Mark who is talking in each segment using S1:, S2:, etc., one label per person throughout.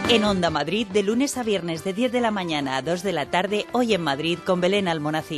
S1: En Onda Madrid, de lunes a viernes de 10 de la mañana a 2 de la tarde, Hoy en Madrid con Belén Almonacid.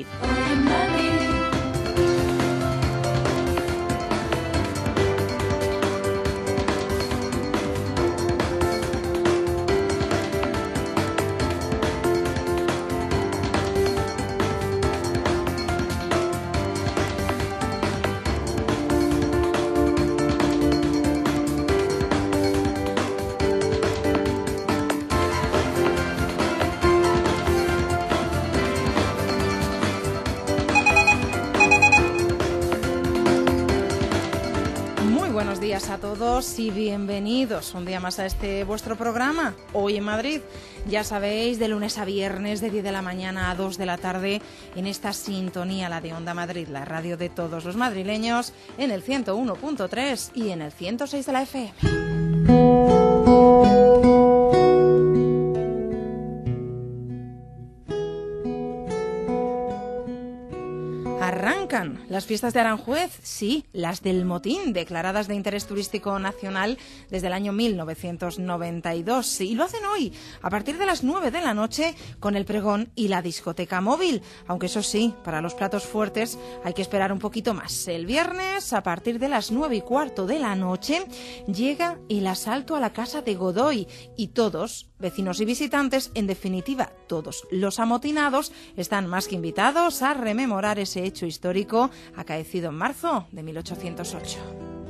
S2: A todos y bienvenidos un día más a este vuestro programa, Hoy en Madrid. Ya sabéis, de lunes a viernes de 10 de la mañana a 2 de la tarde en esta sintonía, la de Onda Madrid, la radio de todos los madrileños, en el 101.3 y en el 106 de la FM. Arrancan las fiestas de Aranjuez, sí, las del Motín, declaradas de interés turístico nacional desde el año 1992. Y lo hacen hoy, a partir de las 9 de la noche, con el pregón y la discoteca móvil. Aunque eso sí, para los platos fuertes hay que esperar un poquito más. El viernes, a partir de las 9:15 de la noche, llega el asalto a la Casa de Godoy. Y todos, vecinos y visitantes, en definitiva, todos los amotinados, están más que invitados a rememorar ese hecho histórico acaecido en marzo de 1808.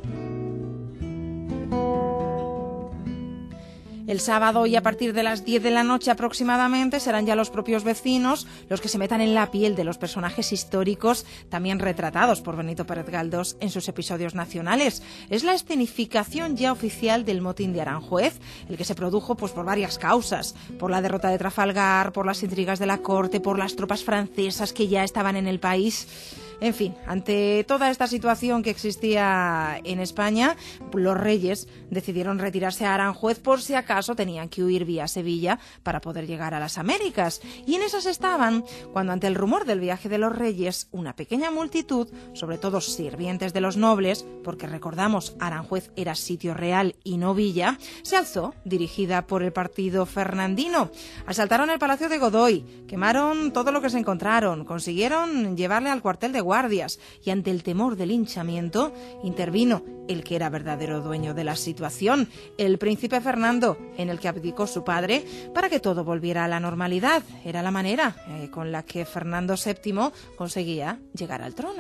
S2: El sábado y a partir de las 10 de la noche aproximadamente serán ya los propios vecinos los que se metan en la piel de los personajes históricos también retratados por Benito Pérez Galdós en sus episodios nacionales. Es la escenificación ya oficial del Motín de Aranjuez, el que se produjo pues por varias causas, por la derrota de Trafalgar, por las intrigas de la corte, por las tropas francesas que ya estaban en el país. En fin, ante toda esta situación que existía en España, los reyes decidieron retirarse a Aranjuez por si acaso tenían que huir vía Sevilla para poder llegar a las Américas. Y en esas estaban cuando, ante el rumor del viaje de los reyes, una pequeña multitud, sobre todo sirvientes de los nobles, porque recordamos, Aranjuez era sitio real y no villa, se alzó, dirigida por el partido fernandino. Asaltaron el Palacio de Godoy, quemaron todo lo que se encontraron, consiguieron llevarle al cuartel de guardias y, ante el temor del linchamiento, intervino el que era verdadero dueño de la situación, el príncipe Fernando, en el que abdicó su padre para que todo volviera a la normalidad. Era la manera con la que Fernando VII conseguía llegar al trono.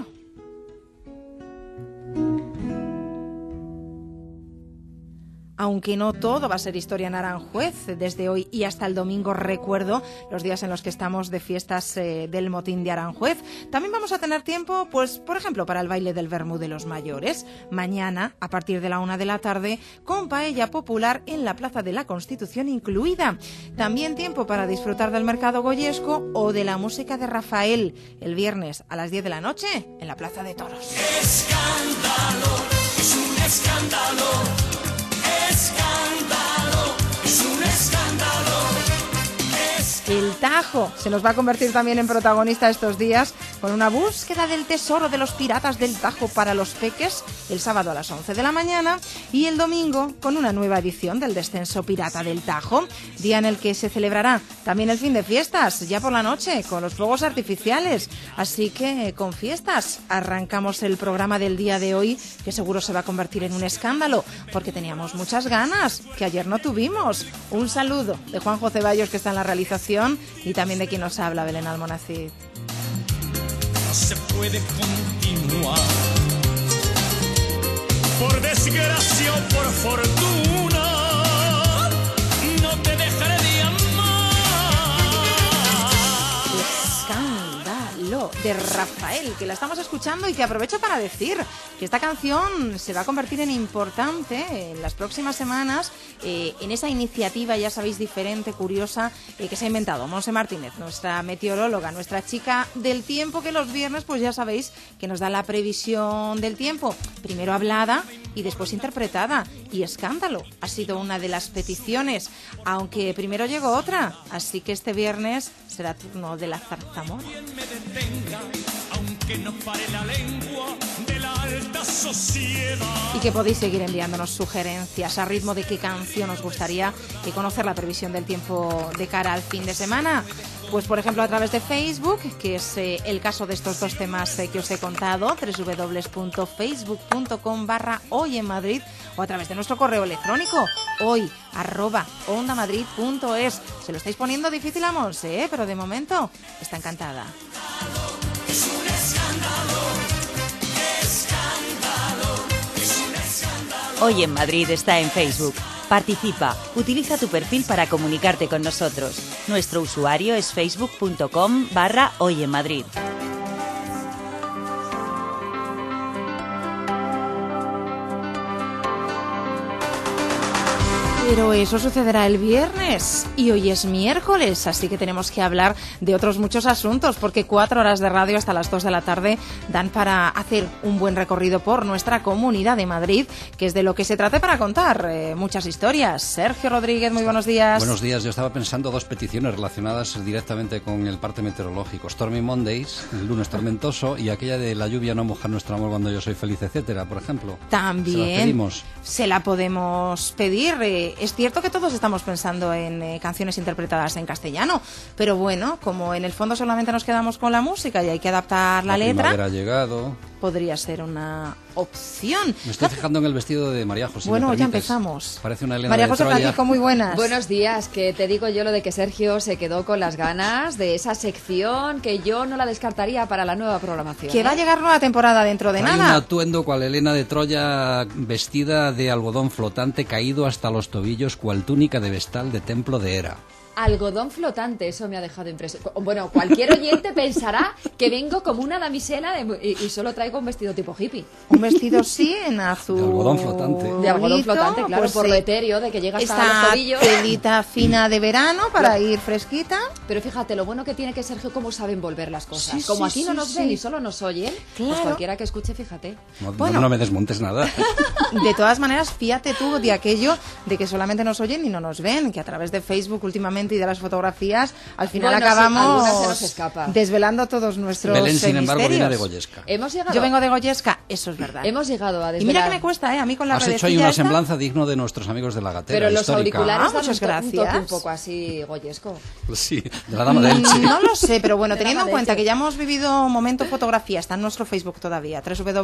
S2: Aunque no todo va a ser historia en Aranjuez, desde hoy y hasta el domingo recuerdo los días en los que estamos de fiestas del Motín de Aranjuez. También vamos a tener tiempo, pues, por ejemplo, para el baile del Vermú de los mayores. Mañana, a partir de la 1 de la tarde, con paella popular en la Plaza de la Constitución incluida. También tiempo para disfrutar del mercado goyesco o de la música de Rafael, el viernes a las 10 de la noche en la Plaza de Toros.
S3: ¡Escándalo! ¡Es un escándalo! Escándalo, es un escándalo.
S2: El Tajo se nos va a convertir también en protagonista estos días con una búsqueda del tesoro de los piratas del Tajo para los peques el sábado a las 11 de la mañana y el domingo con una nueva edición del Descenso Pirata del Tajo, día en el que se celebrará también el fin de fiestas, ya por la noche, con los fuegos artificiales. Así que con fiestas arrancamos el programa del día de hoy, que seguro se va a convertir en un escándalo, porque teníamos muchas ganas, que ayer no tuvimos. Un saludo de Juanjo Ceballos, que está en la realización, y también de quien nos habla, Belén Almonacid.
S3: No se puede continuar, por desgracia o por fortuna, no te dejaré de amar.
S2: Escándalo de Rafael, que la estamos escuchando y que aprovecho para decir que esta canción se va a convertir en importante en las próximas semanas en esa iniciativa, ya sabéis, diferente, curiosa, que se ha inventado Monse Martínez, nuestra meteoróloga, nuestra chica del tiempo, que los viernes, pues ya sabéis, que nos da la previsión del tiempo, primero hablada y después interpretada. Y Escándalo ha sido una de las peticiones, aunque primero llegó otra, así que este viernes será turno de la zarzamora.
S3: Quien me detenga, aunque que no pare la lengua de la alta sociedad.
S2: Y que podéis seguir enviándonos sugerencias a ritmo de qué canción os gustaría conocer la previsión del tiempo de cara al fin de semana. Pues por ejemplo a través de Facebook, que es el caso de estos dos temas que os he contado, www.facebook.com/Hoy en Madrid, o a través de nuestro correo electrónico hoy@ondamadrid.es. Se lo estáis poniendo difícil a Monse, pero de momento está encantada.
S3: Es un escándalo,
S1: Hoy en Madrid está en Facebook. Participa, utiliza tu perfil para comunicarte con nosotros. Nuestro usuario es facebook.com/Hoy en Madrid.
S2: Pero eso sucederá el viernes y hoy es miércoles, así que tenemos que hablar de otros muchos asuntos, porque 4 horas de radio hasta las 2 de la tarde dan para hacer un buen recorrido por nuestra Comunidad de Madrid, que es de lo que se trata para contar muchas historias. Sergio Rodríguez, muy buenos días.
S4: Buenos días, yo estaba pensando dos peticiones relacionadas directamente con el parte meteorológico. Stormy Mondays, el lunes tormentoso, y aquella de la lluvia no moja nuestro amor cuando yo soy feliz, etcétera, por ejemplo.
S2: También se la podemos pedir. Es cierto que todos estamos pensando en canciones interpretadas en castellano, pero bueno, como en el fondo solamente nos quedamos con la música y hay que adaptar la letra,
S4: primavera ha llegado.
S2: Podría ser una opción.
S4: Me estoy fijando en el vestido de María José.
S2: Bueno, ya empezamos.
S4: Parece una Elena
S2: María
S4: de
S2: José
S4: Troya.
S2: Francisco, muy buenas.
S5: Buenos días, que te digo yo lo de que Sergio se quedó con las ganas de esa sección que yo no la descartaría para la nueva programación.
S2: Que va a llegar nueva temporada dentro de
S4: Hay
S2: nada.
S4: un atuendo cual Elena de Troya vestida de algodón flotante caído hasta los tobillos cual túnica de vestal de templo de Hera.
S5: Algodón flotante, eso me ha dejado impresionado. Bueno, cualquier oyente pensará que vengo como una damisela y solo traigo un vestido tipo hippie.
S2: Un vestido sí, en azul.
S4: De algodón flotante.
S5: De algodón flotante, claro,
S2: pues
S5: por lo
S2: sí.
S5: etéreo, de que llega hasta
S2: Esta
S5: los tobillos.
S2: telita fina de verano para ir fresquita.
S5: Pero fíjate, lo bueno que tiene que Sergio, cómo sabe envolver las cosas.
S2: Sí,
S5: Como
S2: sí,
S5: aquí no
S2: sí,
S5: nos
S2: sí.
S5: ven y solo nos oyen, pues
S2: Claro.
S5: cualquiera que escuche, fíjate.
S4: No me desmontes nada.
S2: De todas maneras, fíjate tú de aquello de que solamente nos oyen y no nos ven, que a través de Facebook últimamente y de las fotografías, al final
S5: Bueno, sí, alguna se
S2: acabamos
S5: nos escapa.
S2: desvelando todos nuestros
S4: Belén, sin embargo, viene de
S2: misterios.
S4: Goyesca.
S5: Hemos llegado,
S2: Yo vengo de Goyesca, eso es verdad.
S5: hemos llegado a
S2: Y
S5: desvelar.
S2: mira que me cuesta, a mí con la
S4: Has hecho ahí
S2: redecilla
S4: una
S2: esta.
S4: semblanza digno de nuestros amigos de la Gatera
S5: Pero los
S4: histórica.
S5: auriculares dan
S2: muchas
S5: un toque
S2: gracias.
S5: un poco así goyesco.
S4: Sí, de la dama de Elche.
S2: No lo sé, pero bueno,
S5: De
S2: teniendo
S5: la
S2: en cuenta
S5: leche.
S2: que ya hemos vivido momento fotografía, está en nuestro Facebook todavía,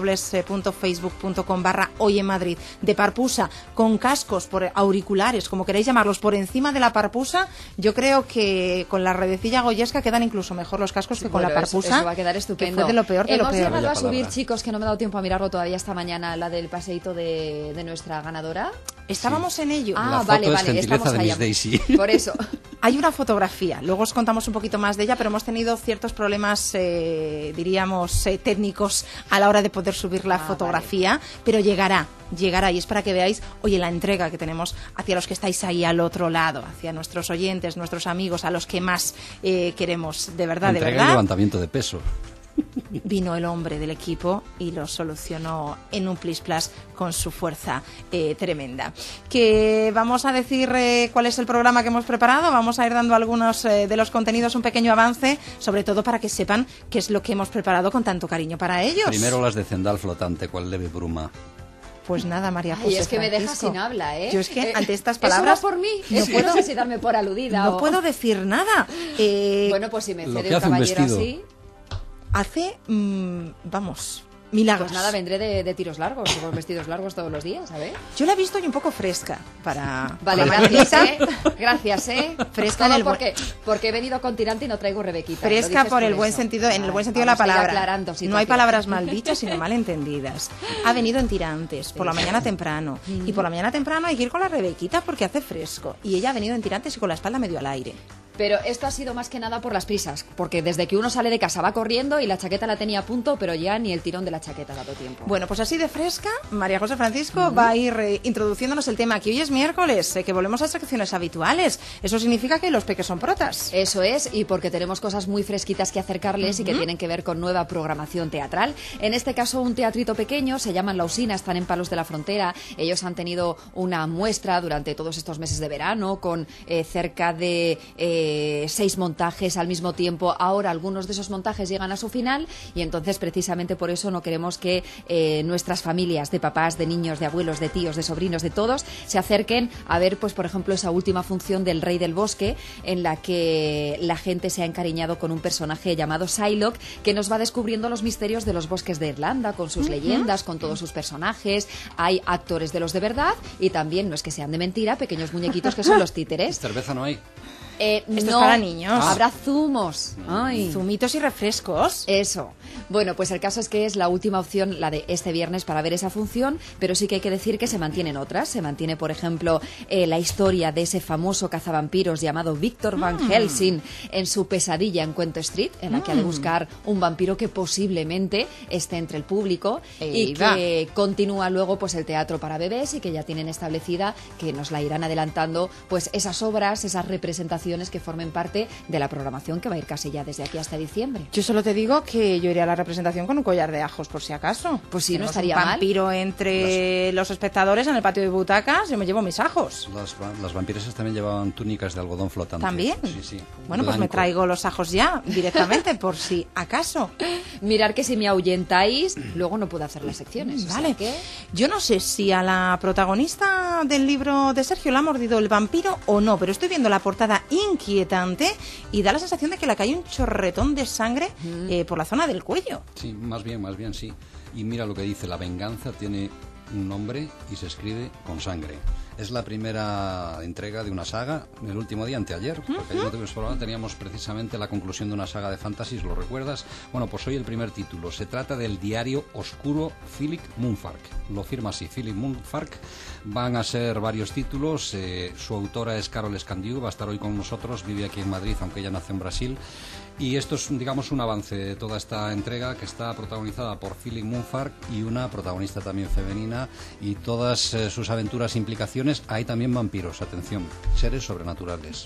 S2: www.facebook.com/Hoy en Madrid, de Parpusa, con cascos, por auriculares, como queréis llamarlos, por encima de la Parpusa. Yo creo que con la redecilla goyesca quedan incluso mejor los cascos que con
S5: Bueno,
S2: la Parpusa.
S5: eso va a quedar estupendo.
S2: Que fue de lo peor de lo
S5: Hemos
S2: peor.
S5: llegado a
S4: Vaya
S5: subir,
S4: palabra.
S5: chicos, que no me he dado tiempo a mirarlo todavía esta mañana, la del paseíto de nuestra ganadora.
S2: Estábamos en ello.
S4: La foto
S5: vale,
S4: es
S5: vale,
S4: gentileza
S5: estamos
S4: de
S5: allá.
S4: Miss Daisy.
S5: Por eso.
S2: Hay una fotografía, luego os contamos un poquito más de ella, pero hemos tenido ciertos problemas, diríamos, técnicos a la hora de poder subir la fotografía, pero llegará, y es para que veáis, oye, la entrega que tenemos hacia los que estáis ahí al otro lado, hacia nuestros oyentes, nuestros amigos, a los que más queremos, de verdad,
S4: Entrega
S2: de
S4: y
S2: verdad.
S4: levantamiento de peso.
S2: Vino el hombre del equipo y lo solucionó en un plis-plas con su fuerza tremenda. Que vamos a decir cuál es el programa que hemos preparado, vamos a ir dando algunos de los contenidos, un pequeño avance, sobre todo para que sepan qué es lo que hemos preparado con tanto cariño para ellos.
S4: Primero las de Cendal flotante, cual leve bruma.
S2: Pues nada, María José
S5: Y es que me deja
S2: Francisco.
S5: sin habla, ¿eh?
S2: Yo es que ante estas
S5: Eso
S2: palabras
S5: va por mí.
S2: no
S5: No
S2: puedo-
S5: sé si darme por aludida
S2: no
S5: o...
S2: puedo decir nada.
S5: Bueno, pues si me
S4: Lo
S5: cede
S4: que
S5: un
S4: hace un
S5: caballero
S4: vestido.
S5: así,
S2: Hace, vamos, milagros.
S5: pues nada, vendré de tiros largos, con vestidos largos todos los días, a ver.
S2: Yo la he visto hoy un poco fresca para
S5: Vale,
S2: la
S5: gracias,
S2: mañanita.
S5: Gracias,
S2: Fresca en
S5: Todo
S2: el buen-
S5: porque he venido con tirante y no traigo rebequita.
S2: Fresca
S5: Lo dices
S2: por el
S5: eso.
S2: buen sentido, en el buen sentido de la
S5: Vamos a ir
S2: palabra.
S5: aclarando
S2: No hay
S5: situación.
S2: palabras mal dichas, sino mal entendidas. Ha venido en tirantes, por la mañana temprano. Y por la mañana temprano hay que ir con la Rebequita porque hace fresco. Y ella ha venido en tirantes y con la espalda medio al aire.
S5: Pero esto ha sido más que nada por las prisas, porque desde que uno sale de casa va corriendo y la chaqueta la tenía a punto, pero ya ni el tirón de la chaqueta ha dado tiempo.
S2: Bueno, pues así de fresca, María José Francisco va a ir introduciéndonos el tema, que hoy es miércoles, que volvemos a secciones habituales. Eso significa que los peques son protas.
S5: Eso es, y porque tenemos cosas muy fresquitas que acercarles y que tienen que ver con nueva programación teatral. En este caso, un teatrito pequeño, se llaman La Usina, están en Palos de la Frontera. Ellos han tenido una muestra durante todos estos meses de verano con cerca de 6 montajes al mismo tiempo. Ahora algunos de esos montajes llegan a su final y entonces precisamente por eso no queremos que nuestras familias de papás, de niños, de abuelos, de tíos, de sobrinos, de todos se acerquen a ver, pues por ejemplo, esa última función del Rey del Bosque, en la que la gente se ha encariñado con un personaje llamado Psylocke, que nos va descubriendo los misterios de los bosques de Irlanda, con sus leyendas, con todos sus personajes. Hay actores de los de verdad y también, no es que sean de mentira, pequeños muñequitos que son los títeres.
S4: Cerveza no hay.
S2: Esto es
S5: no,
S2: para niños.
S5: habrá zumos. Ay.
S2: Zumitos y refrescos.
S5: Eso. Bueno, pues el caso es que es la última opción, la de este viernes, para ver esa función, pero sí que hay que decir que se mantienen otras. Se mantiene, por ejemplo, la historia de ese famoso cazavampiros llamado Victor Van Helsing en su pesadilla en Cuento Street, en la que ha de buscar un vampiro que posiblemente esté entre el público y que continúa luego pues el teatro para bebés y que ya tienen establecida, que nos la irán adelantando, pues esas obras, esas representaciones que formen parte de la programación que va a ir casi ya desde aquí hasta diciembre.
S2: Yo solo te digo que yo iré a la representación con un collar de ajos, por si acaso.
S5: Pues sí, no
S2: Tenemos
S5: estaría
S2: un
S5: mal.
S2: vampiro entre los espectadores en el patio de butacas, yo me llevo mis ajos.
S4: Las vampiresas también llevaban túnicas de algodón flotante.
S2: ¿También?
S4: Sí.
S2: Bueno, pues me traigo los ajos ya, directamente, por si acaso.
S5: Mirar que si me ahuyentáis, luego no puedo hacer las secciones.
S2: Vale.
S5: O sea que...
S2: Yo no sé si a la protagonista del libro de Sergio la ha mordido el vampiro o no, pero estoy viendo la portada inquietante y da la sensación de que le cae un chorretón de sangre por la zona del cuello.
S4: Sí, más bien, sí. Y mira lo que dice, la venganza tiene un nombre y se escribe con sangre. Es la primera entrega de una saga, el último día, anteayer, porque ayer no tuvimos programa, teníamos precisamente la conclusión de una saga de fantasy, ¿lo recuerdas? Bueno, pues hoy el primer título. Se trata del diario oscuro Philip Moonfark. Lo firma así, Philip Moonfark. Van a ser varios títulos. Su autora es Carol Escandiu, va a estar hoy con nosotros, vive aquí en Madrid, aunque ella nace en Brasil. Y esto es, digamos, un avance de toda esta entrega que está protagonizada por Philip Moonfark y una protagonista también femenina, y todas sus aventuras e implicaciones. Hay también vampiros, atención, seres sobrenaturales.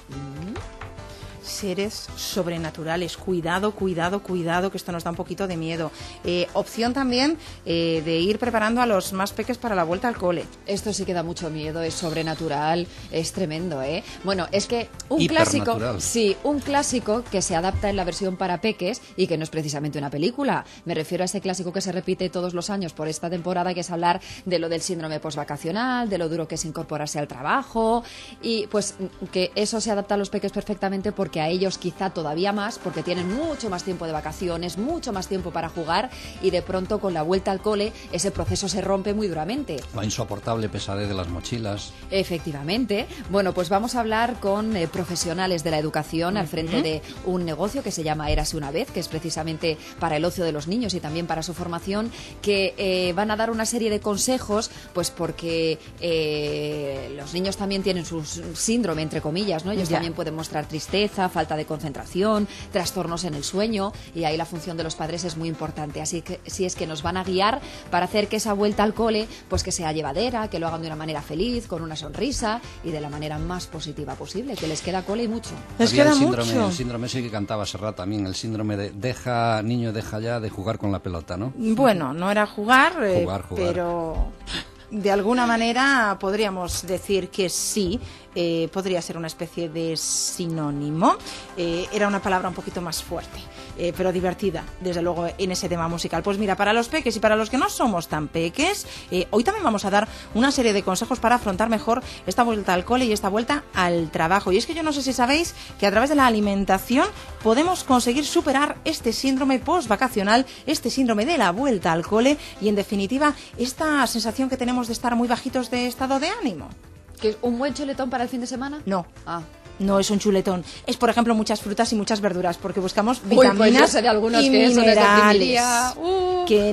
S2: Seres sobrenaturales, cuidado, que esto nos da un poquito de miedo. Opción también de ir preparando a los más peques para la vuelta al cole.
S5: Esto sí que da mucho miedo, es sobrenatural, es tremendo, ¿eh? Bueno, es que un clásico, sí, un clásico que se adapta en la versión para peques y que no es precisamente una película. Me refiero a ese clásico que se repite todos los años por esta temporada, que es hablar de lo del síndrome postvacacional, de lo duro que es incorporarse al trabajo, y pues que eso se adapta a los peques perfectamente, porque a ellos quizá todavía más, porque tienen mucho más tiempo de vacaciones, mucho más tiempo para jugar, y de pronto con la vuelta al cole ese proceso se rompe muy duramente.
S4: La insoportable pesadez de las mochilas.
S5: Efectivamente. Bueno, pues vamos a hablar con profesionales de la educación al frente de un negocio que se llama Érase una vez, que es precisamente para el ocio de los niños y también para su formación, que van a dar una serie de consejos, pues porque los niños también tienen su síndrome, entre comillas, ¿no? Ellos también pueden mostrar tristeza, falta de concentración, trastornos en el sueño, y ahí la función de los padres es muy importante. Así que si es que nos van a guiar para hacer que esa vuelta al cole pues que sea llevadera, que lo hagan de una manera feliz, con una sonrisa y de la manera más positiva posible, que les queda cole y mucho.
S2: Les
S4: Había
S2: queda
S4: el
S2: mucho.
S4: síndrome ese que cantaba Serrat también, el síndrome de deja ya de jugar con la pelota, ¿no?
S2: Bueno, no era jugar.
S4: Jugar.
S2: Pero de alguna manera podríamos decir que sí. Podría ser una especie de sinónimo. Era una palabra un poquito más fuerte, pero divertida, desde luego, en ese tema musical. Pues mira, para los peques y para los que no somos tan peques, hoy también vamos a dar una serie de consejos para afrontar mejor esta vuelta al cole y esta vuelta al trabajo. Y es que yo no sé si sabéis que a través de la alimentación podemos conseguir superar este síndrome postvacacional, este síndrome de la vuelta al cole y, en definitiva, esta sensación que tenemos de estar muy bajitos de estado de ánimo.
S5: ¿Que es un buen chuletón para el fin de semana?
S2: No.
S5: Ah.
S2: No es un chuletón, es por ejemplo muchas frutas y muchas verduras, porque buscamos
S5: Uy, pues
S2: vitaminas
S5: yo sé de algunos
S2: y
S5: que eso les
S2: minerales.
S5: deprimiría.
S2: Que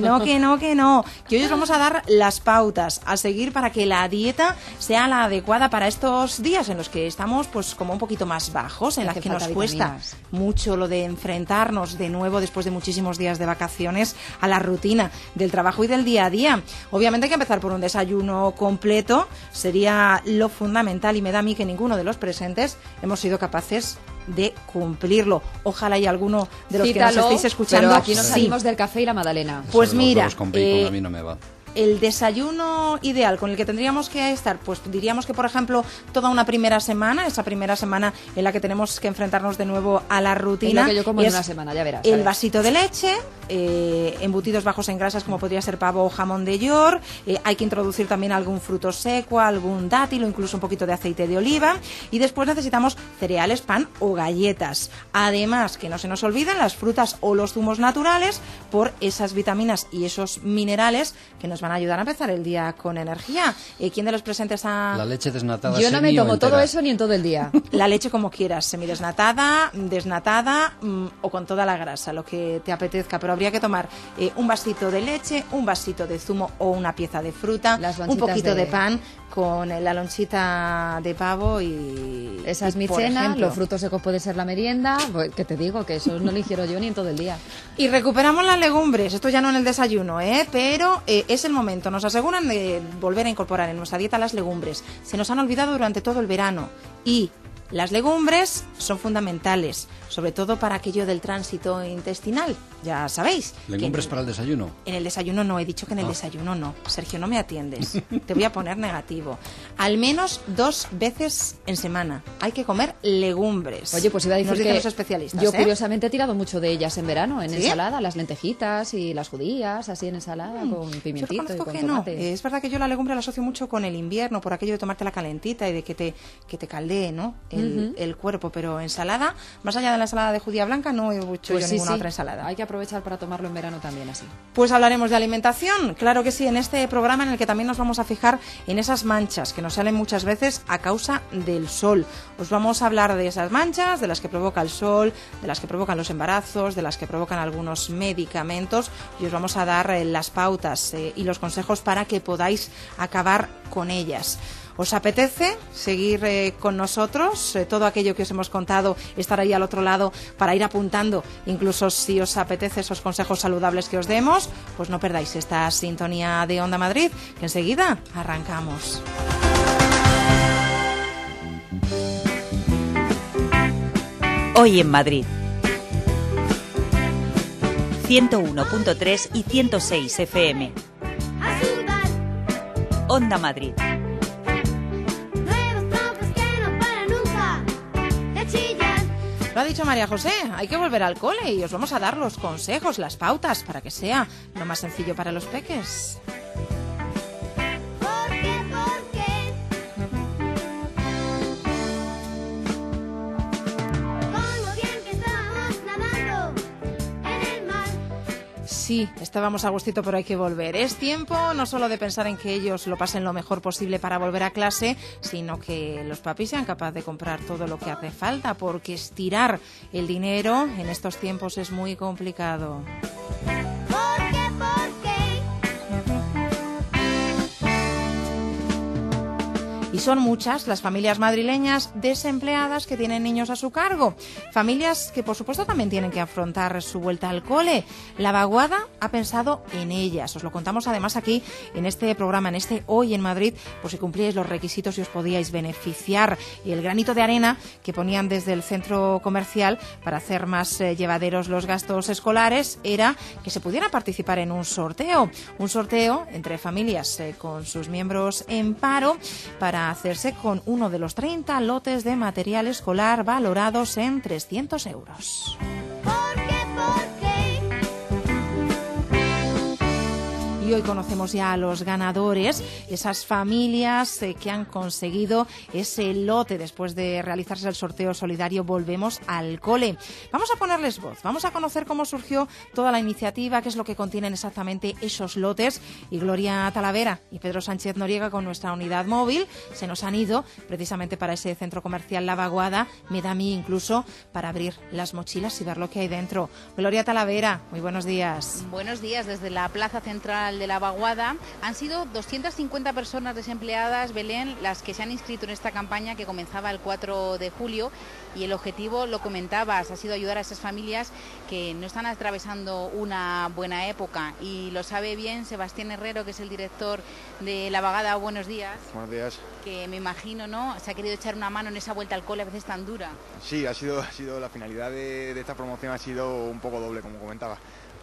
S2: hoy os vamos a dar las pautas a seguir para que la dieta sea la adecuada para estos días en los que estamos pues como un poquito más bajos, en las que nos cuesta mucho lo de enfrentarnos de nuevo después de muchísimos días de vacaciones a la rutina del trabajo y del día a día. Obviamente hay que empezar por un desayuno completo, sería lo fundamental, y me da a mí que ninguno de los presentes hemos sido capaces de cumplirlo. Ojalá y alguno de los que nos estéis escuchando.
S5: Pero aquí nos salimos del café y la magdalena.
S2: Pues
S4: Sobre
S2: mira,
S4: los huevos con bacon a mí no me va.
S2: el desayuno ideal con el que tendríamos que estar, pues diríamos que, por ejemplo, toda una primera semana, esa primera semana en la que tenemos que enfrentarnos de nuevo a la rutina.
S5: Es lo que yo como en una semana, ya verás.
S2: El vasito de leche, embutidos bajos en grasas como podría ser pavo o jamón de york, hay que introducir también algún fruto seco, algún dátil o incluso un poquito de aceite de oliva, y después necesitamos cereales, pan o galletas. Además, que no se nos olviden las frutas o los zumos naturales por esas vitaminas y esos minerales que nos van a ayudar a empezar el día con energía. ¿Quién de los presentes ha...?
S4: La leche desnatada.
S5: Yo no me tomo
S4: entera.
S5: todo eso ni en todo el día.
S2: La leche como quieras, semidesnatada, desnatada o con toda la grasa, lo que te apetezca, pero habría que tomar un vasito de leche, un vasito de zumo o una pieza de fruta, un poquito de pan con la lonchita de pavo y...
S5: Esa es mi
S2: por
S5: cena,
S2: ejemplo.
S5: los frutos secos puede ser la merienda, pues, que te digo que eso no lo ingiero yo ni en todo el día.
S2: Y recuperamos las legumbres, esto ya no en el desayuno, pero es el momento. Nos aseguran de volver a incorporar en nuestra dieta las legumbres. Se nos han olvidado durante todo el verano y las legumbres son fundamentales, sobre todo para aquello del tránsito intestinal, ya sabéis.
S4: ¿Legumbres
S2: que
S4: para el desayuno?
S2: En el desayuno no, he dicho que en el desayuno no. Sergio, no me atiendes. Te voy a poner negativo. Al menos 2 veces en semana hay que comer legumbres.
S5: Oye, pues iba a decir
S2: Nos dicen
S5: que
S2: los especialistas,
S5: yo curiosamente he tirado mucho de ellas en verano, en
S2: ¿Sí?
S5: ensalada, las lentejitas y las judías, así en ensalada, con
S2: Yo
S5: pimientito y
S2: reconozco
S5: con
S2: que
S5: tomate.
S2: no. Es verdad que yo la legumbre la asocio mucho con el invierno, por aquello de tomártela calentita y de que te caldee, ¿no? El cuerpo, pero ensalada, más allá de la ensalada de judía blanca, no he hecho
S5: Pues
S2: yo
S5: sí,
S2: ninguna
S5: sí.
S2: otra ensalada.
S5: Hay que aprovechar para tomarlo en verano también así.
S2: Pues hablaremos de alimentación, claro que sí, en este programa en el que también nos vamos a fijar en esas manchas que nos salen muchas veces a causa del sol. Os vamos a hablar de esas manchas, de las que provoca el sol, de las que provocan los embarazos, de las que provocan algunos medicamentos, y os vamos a dar las pautas y los consejos para que podáis acabar con ellas. ¿Os apetece seguir con nosotros? Todo aquello que os hemos contado, estar ahí al otro lado para ir apuntando, incluso si os apetece esos consejos saludables que os demos, pues no perdáis esta sintonía de Onda Madrid, que enseguida arrancamos.
S1: Hoy en Madrid. 101.3 y 106 FM. Onda Madrid.
S2: Lo ha dicho María José, hay que volver al cole y os vamos a dar los consejos, las pautas, para que sea lo más sencillo para los peques. Sí, estábamos a gustito, pero hay que volver. Es tiempo no solo de pensar en que ellos lo pasen lo mejor posible para volver a clase, sino que los papis sean capaces de comprar todo lo que hace falta, porque estirar el dinero en estos tiempos es muy complicado. Y son muchas las familias madrileñas desempleadas que tienen niños a su cargo. Familias que, por supuesto, también tienen que afrontar su vuelta al cole. La Vaguada ha pensado en ellas. Os lo contamos además aquí en este programa, en este Hoy en Madrid, por si cumplíais los requisitos y os podíais beneficiar. Y el granito de arena que ponían desde el centro comercial para hacer más llevaderos los gastos escolares era que se pudiera participar en un sorteo. Un sorteo entre familias con sus miembros en paro para hacerse con uno de los 30 lotes de material escolar valorados en 300 euros. Y hoy conocemos ya a los ganadores, esas familias que han conseguido ese lote después de realizarse el sorteo solidario Volvemos al Cole. Vamos a ponerles voz, vamos a conocer cómo surgió toda la iniciativa, qué es lo que contienen exactamente esos lotes. Y Gloria Talavera y Pedro Sánchez Noriega, con nuestra unidad móvil, se nos han ido precisamente para ese centro comercial La Vaguada. Me da a mí incluso para abrir las mochilas y ver lo que hay dentro. Gloria Talavera, muy buenos días.
S6: Buenos días. Desde la plaza central de La Vaguada han sido 250 personas desempleadas, Belén, las que se han inscrito en esta campaña que comenzaba el 4 de julio, y el objetivo, lo comentabas, ha sido ayudar a esas familias que no están atravesando una buena época, y lo sabe bien Sebastián Herrero, que es el director de La Vaguada. Buenos días.
S7: Buenos días.
S6: Que me imagino, ¿no?, se ha querido echar una mano en esa vuelta al cole a veces tan dura.
S7: Sí, ha sido la finalidad de esta promoción, ha sido un poco doble, como comentaba.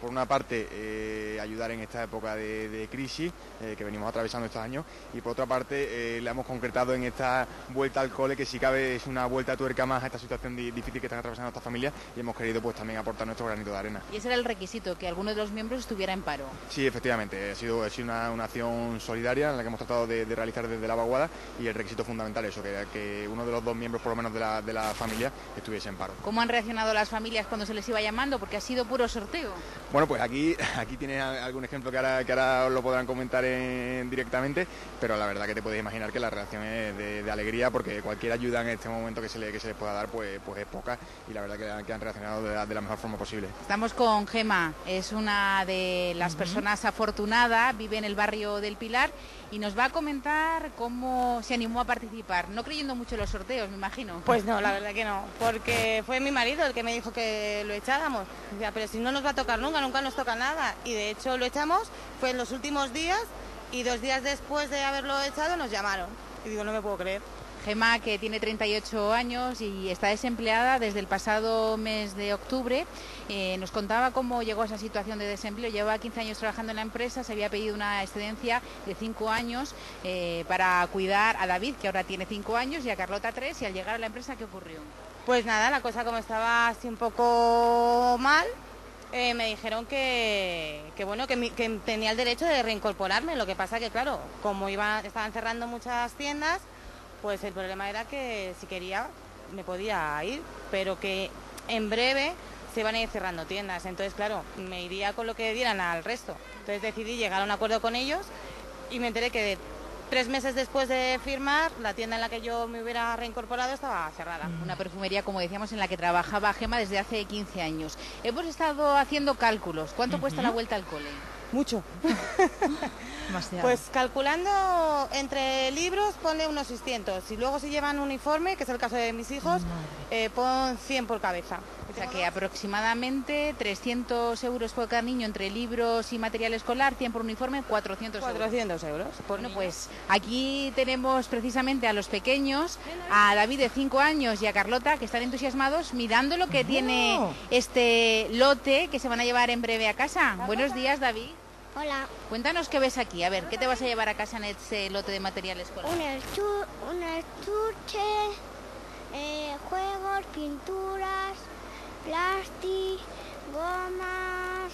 S7: por una parte, ayudar en esta época de crisis que venimos atravesando estos años, y por otra parte, la hemos concretado en esta vuelta al cole, que sí cabe es una vuelta a tuerca más a esta situación difícil que están atravesando estas familias, y hemos querido pues también aportar nuestro granito de arena.
S6: Y ese era el requisito, que alguno de los miembros estuviera en paro.
S7: Sí, efectivamente, ha sido una acción solidaria en la que hemos tratado de realizar desde la vaguada, y el requisito fundamental es eso, que uno de los dos miembros por lo menos de la familia estuviese en paro.
S6: ¿Cómo han reaccionado las familias cuando se les iba llamando? Porque ha sido puro sorteo.
S7: Bueno, pues aquí tienes algún ejemplo que ahora os lo podrán comentar directamente, pero la verdad que te puedes imaginar que la reacción es de alegría, porque cualquier ayuda en este momento que se les pueda dar pues es poca, y la verdad que han reaccionado de la mejor forma posible.
S6: Estamos con Gema, es una de las personas afortunadas, vive en el barrio del Pilar y nos va a comentar cómo se animó a participar, no creyendo mucho en los sorteos, me imagino.
S8: Pues no, la verdad que no, porque fue mi marido el que me dijo que lo echáramos. Decía, pero si no nos va a tocar nunca nos toca nada. Y de hecho lo echamos, fue en los últimos días, y 2 días después de haberlo echado nos llamaron. Y digo, no me puedo creer.
S6: Gema, que tiene 38 años y está desempleada desde el pasado mes de octubre, nos contaba cómo llegó a esa situación de desempleo. Lleva 15 años trabajando en la empresa, se había pedido una excedencia de 5 años para cuidar a David, que ahora tiene 5 años, y a Carlota 3, y al llegar a la empresa, ¿qué ocurrió?
S8: Pues nada, la cosa como estaba así un poco mal, me dijeron que tenía el derecho de reincorporarme. Lo que pasa que, claro, como estaban cerrando muchas tiendas, pues el problema era que si quería me podía ir, pero que en breve se van a ir cerrando tiendas. Entonces, claro, me iría con lo que dieran al resto. Entonces decidí llegar a un acuerdo con ellos, y me enteré que 3 meses después de firmar, la tienda en la que yo me hubiera reincorporado estaba cerrada.
S6: Una perfumería, como decíamos, en la que trabajaba Gema desde hace 15 años. Hemos estado haciendo cálculos. ¿Cuánto cuesta la vuelta al cole?
S8: Mucho. Pues calculando entre libros, ponle unos 600. Y luego si llevan uniforme, que es el caso de mis hijos, pon 100 por cabeza.
S6: O sea que aproximadamente 300 euros por cada niño entre libros y material escolar, 100 por uniforme, 400
S8: euros.
S6: Bueno, pues aquí tenemos precisamente a los pequeños, a David de 5 años y a Carlota, que están entusiasmados mirando lo que tiene este lote que se van a llevar en breve a casa. Buenos días, David.
S9: Hola.
S6: Cuéntanos qué ves aquí. A ver, ¿qué te vas a llevar a casa en ese lote de material escolar?
S9: Un estuche, juegos, pinturas, plástico, gomas.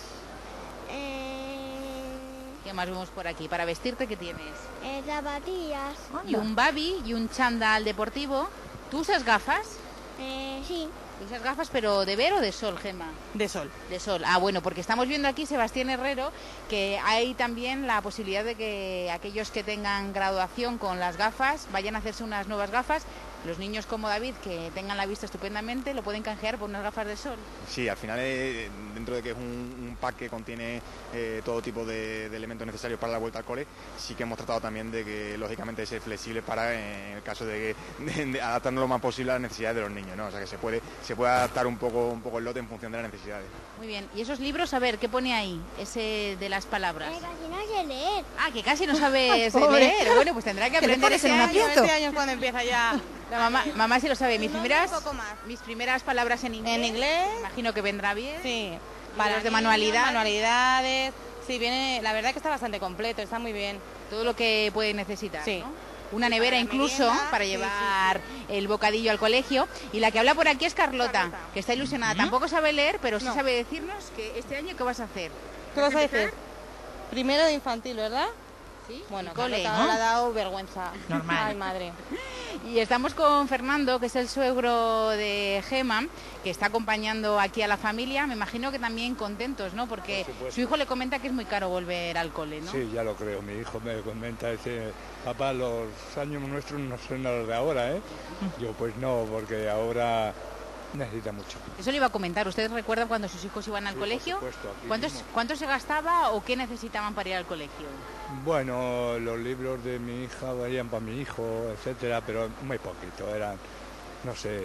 S6: ¿Qué más vemos por aquí? Para vestirte, ¿qué tienes?
S9: Zapatillas.
S6: Y un babi y un chándal deportivo. ¿Tú usas gafas?
S9: Sí.
S6: ¿Usas gafas, pero de ver o de sol, Gema?
S8: De sol.
S6: De sol. Ah, bueno, porque estamos viendo aquí, Sebastián Herrero, que hay también la posibilidad de que aquellos que tengan graduación con las gafas vayan a hacerse unas nuevas gafas. Los niños como David, que tengan la vista estupendamente, lo pueden canjear por unas gafas de sol.
S7: Sí, al final, dentro de que es un pack que contiene todo tipo de elementos necesarios para la vuelta al cole, sí que hemos tratado también de que, lógicamente, ser flexible para, en el caso de adaptarnos lo más posible a las necesidades de los niños, ¿no? O sea, que se puede adaptar un poco el lote en función de las necesidades.
S6: Muy bien. ¿Y esos libros, a ver, qué pone ahí? Ese de las palabras.
S9: Casi no sé leer.
S6: Ah, que casi no sabes leer. Bueno, pues tendrá que aprender
S8: Este año es cuando empieza ya.
S6: La mamá sí lo sabe. Mis
S8: Mis
S6: primeras palabras en inglés.
S8: En inglés.
S6: Imagino que vendrá bien.
S8: Sí.
S6: Para los de
S8: manualidades. Sí, viene. La verdad que está bastante completo, está muy bien.
S6: Todo lo que puede necesitar.
S8: Sí.
S6: ¿no? Una nevera incluso
S8: merienda,
S6: para llevar el bocadillo al colegio. Y la que habla por aquí es Carlota, que está ilusionada. Tampoco sabe leer, pero sí sabe decirnos que este año ¿qué vas a hacer?
S8: ¿Qué vas a decir? Primero de infantil, ¿verdad?
S6: Sí.
S8: Bueno,
S6: cole,
S8: Carlota,
S6: ¿no?
S8: le ha dado vergüenza.
S2: Normal.
S8: Ay, madre.
S6: Y estamos con Fernando, que es el suegro de Gema, que está acompañando aquí a la familia. Me imagino que también contentos, ¿no? Porque su hijo le comenta que es muy caro volver al cole, ¿no?
S10: Sí, ya lo creo. Mi hijo me comenta, dice, papá, los años nuestros no son los de ahora, ¿eh? Yo, pues no, porque ahora necesita mucho.
S6: Eso le iba a comentar. ¿Ustedes recuerdan cuando sus hijos iban al colegio?
S10: Por supuesto, aquí
S6: ¿Cuánto se gastaba o qué necesitaban para ir al colegio?
S10: Bueno, los libros de mi hija valían para mi hijo, etcétera, pero muy poquito, eran, no sé,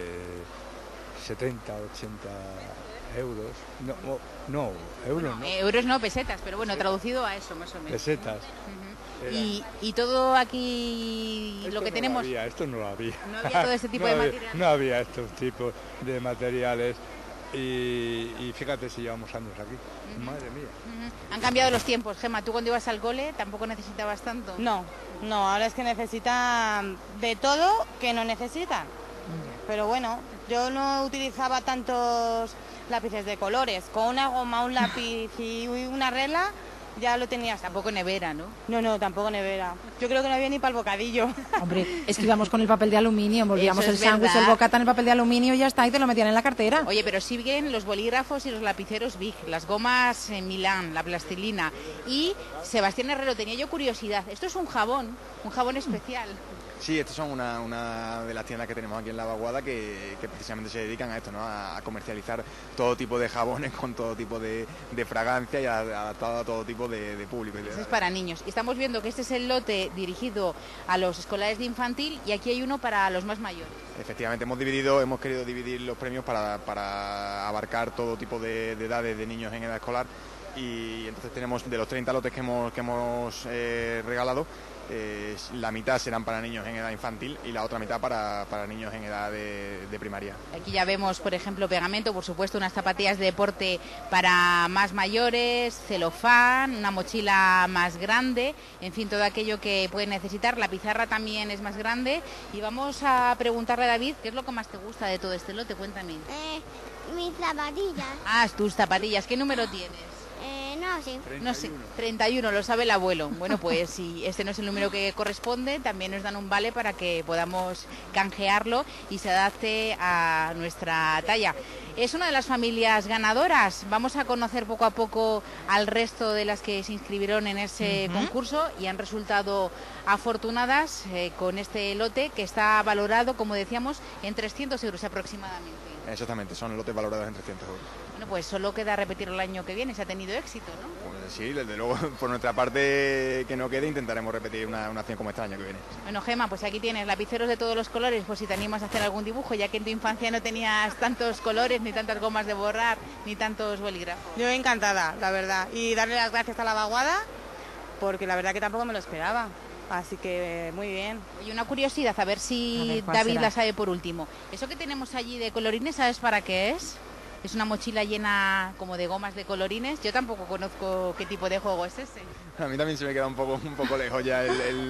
S10: 70, 80 euros. No, euros no.
S6: Euros no, pesetas, pero bueno, traducido a eso más o menos.
S10: Pesetas.
S6: Y todo aquí
S10: Esto
S6: lo que
S10: no
S6: tenemos...
S10: Esto no lo había.
S6: No había todo este tipo de materiales.
S10: No había estos tipos de materiales. Y fíjate si llevamos años aquí. Madre mía.
S6: Han cambiado los tiempos. Gemma, ¿tú cuando ibas al cole tampoco necesitabas tanto?
S8: No, ahora es que necesitan de todo que no necesitan. Pero bueno, yo no utilizaba tantos lápices de colores. Con una goma, un lápiz y una regla ya lo tenías.
S6: Tampoco nevera, ¿no?
S8: No, tampoco nevera. Yo creo que no había ni para el bocadillo.
S2: Hombre, es que íbamos con el papel de aluminio, envolvíamos el sándwich, el bocata en el papel de aluminio y ya está, y te lo metían en la cartera.
S6: Oye, pero siguen los bolígrafos y los lapiceros Bic, las gomas en Milán, la plastilina. Y Sebastián Herrero, tenía yo curiosidad, esto es un jabón especial.
S7: Sí, estas son una de las tiendas que tenemos aquí en La Vaguada que precisamente se dedican a esto, ¿no? A comercializar todo tipo de jabones con todo tipo de fragancia y adaptado a todo tipo de público.
S6: Eso es para niños. Y estamos viendo que este es el lote dirigido a los escolares de infantil y aquí hay uno para los más mayores.
S7: Efectivamente, hemos querido dividir los premios para abarcar todo tipo de edades de niños en edad escolar y entonces tenemos de los 30 lotes que hemos regalado, la mitad serán para niños en edad infantil y la otra mitad para niños en edad de primaria.
S6: Aquí ya vemos, por ejemplo, pegamento, por supuesto, unas zapatillas de deporte para más mayores, celofán, una mochila más grande, en fin, todo aquello que pueden necesitar. La pizarra también es más grande y vamos a preguntarle a David qué es lo que más te gusta de todo este lote. Cuéntame.
S9: Mis zapatillas.
S6: Ah, tus zapatillas. ¿Qué número tienes?
S9: No, sí.
S10: 31.
S6: No sé, 31, lo sabe el abuelo. Bueno, pues si este no es el número que corresponde, también nos dan un vale para que podamos canjearlo y se adapte a nuestra talla. Es una de las familias ganadoras. Vamos a conocer poco a poco al resto de las que se inscribieron en ese concurso y han resultado afortunadas con este lote que está valorado, como decíamos, en 300 euros aproximadamente.
S7: Exactamente, son lotes valorados en 300 euros.
S6: Bueno, pues solo queda repetirlo el año que viene, se ha tenido éxito, ¿no?
S7: Pues sí, desde luego, por nuestra parte que no quede, intentaremos repetir una acción como este año que viene.
S6: Bueno, Gemma, pues aquí tienes lapiceros de todos los colores, por si te animas a hacer algún dibujo, ya que en tu infancia no tenías tantos colores, ni tantas gomas de borrar, ni tantos bolígrafos.
S8: Yo encantada, la verdad. Y darle las gracias a La Vaguada, porque la verdad que tampoco me lo esperaba. Así que muy bien.
S6: Y una curiosidad, a ver si David la sabe por último. Eso que tenemos allí de colorines, ¿sabes para qué es? Es una mochila llena como de gomas de colorines. Yo tampoco conozco qué tipo de juego es ese.
S7: A mí también se me queda un poco lejos ya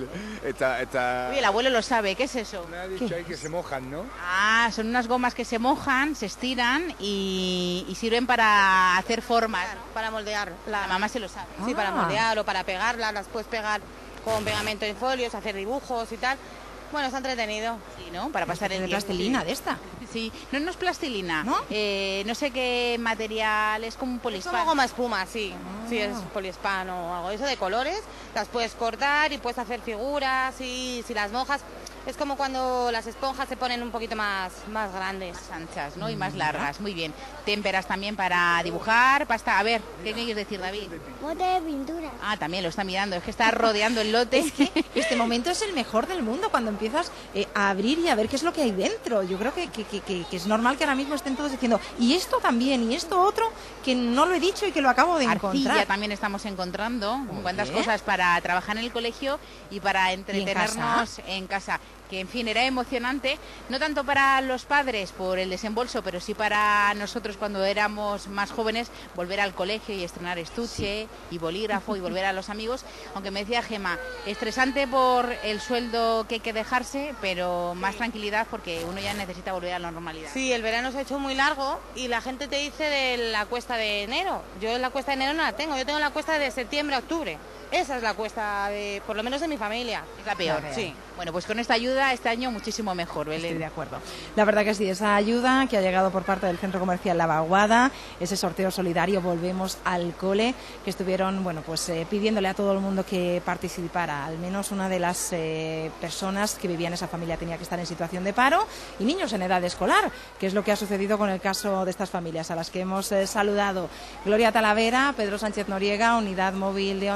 S7: esta...
S6: Uy, el abuelo lo sabe, ¿qué es eso?
S10: Me ha dicho ahí que se mojan, ¿no?
S6: Ah, son unas gomas que se mojan, se estiran y sirven para hacer formas.
S8: Claro, para moldear.
S6: La mamá se lo sabe.
S8: Sí, para moldear o para pegarlas, las puedes pegar con pegamento en folios, hacer dibujos y tal. Bueno, está entretenido.
S6: Sí, ¿no? Para pasar el
S2: de
S6: tiempo.
S2: plastilina, de esta.
S6: Sí, no es plastilina.
S2: ¿No?
S6: No sé qué material, es como un
S8: Es
S6: polispán.
S8: como goma espuma, sí. Sí, es poliespán o algo. Eso de colores, las puedes cortar y puedes hacer figuras y si las mojas. Es como cuando las esponjas se ponen un poquito más grandes.
S6: Más anchas, ¿no? Y más largas. Muy bien. Témperas también para dibujar, pasta. A ver, ¿qué quieres decir, David?
S9: Bote de pintura.
S6: Ah, también lo está mirando. Es que está rodeando el lote.
S2: Es que este momento es el mejor del mundo, cuando empiezas a abrir y a ver qué es lo que hay dentro. Yo creo que es normal que ahora mismo estén todos diciendo, y esto también, y esto otro, que no lo he dicho y que lo acabo de encontrar.
S6: Arcilla también estamos encontrando. Cuántas cosas para trabajar en el colegio y para entretenernos en casa. Que en fin, era emocionante, no tanto para los padres por el desembolso, pero sí para nosotros cuando éramos más jóvenes, volver al colegio y estrenar estuche y bolígrafo y volver a los amigos, aunque me decía Gemma, estresante por el sueldo que hay que dejarse, pero más tranquilidad porque uno ya necesita volver a la normalidad.
S8: Sí, el verano se ha hecho muy largo y la gente te dice de la cuesta de enero. Yo la cuesta de enero no la tengo, yo tengo la cuesta de septiembre a octubre. Esa es la cuesta, por lo menos de mi familia.
S6: Es la peor.
S8: Sí.
S6: Bueno, pues con esta ayuda este año muchísimo mejor, Belén.
S2: Estoy de acuerdo. La verdad que sí, esa ayuda que ha llegado por parte del Centro Comercial La Vaguada, ese sorteo solidario Volvemos al Cole, que estuvieron, bueno, pues pidiéndole a todo el mundo que participara. Al menos una de las personas que vivía en esa familia tenía que estar en situación de paro y niños en edad escolar, que es lo que ha sucedido con el caso de estas familias a las que hemos saludado. Gloria Talavera, Pedro Sánchez Noriega, Unidad Móvil de Onda Madrid.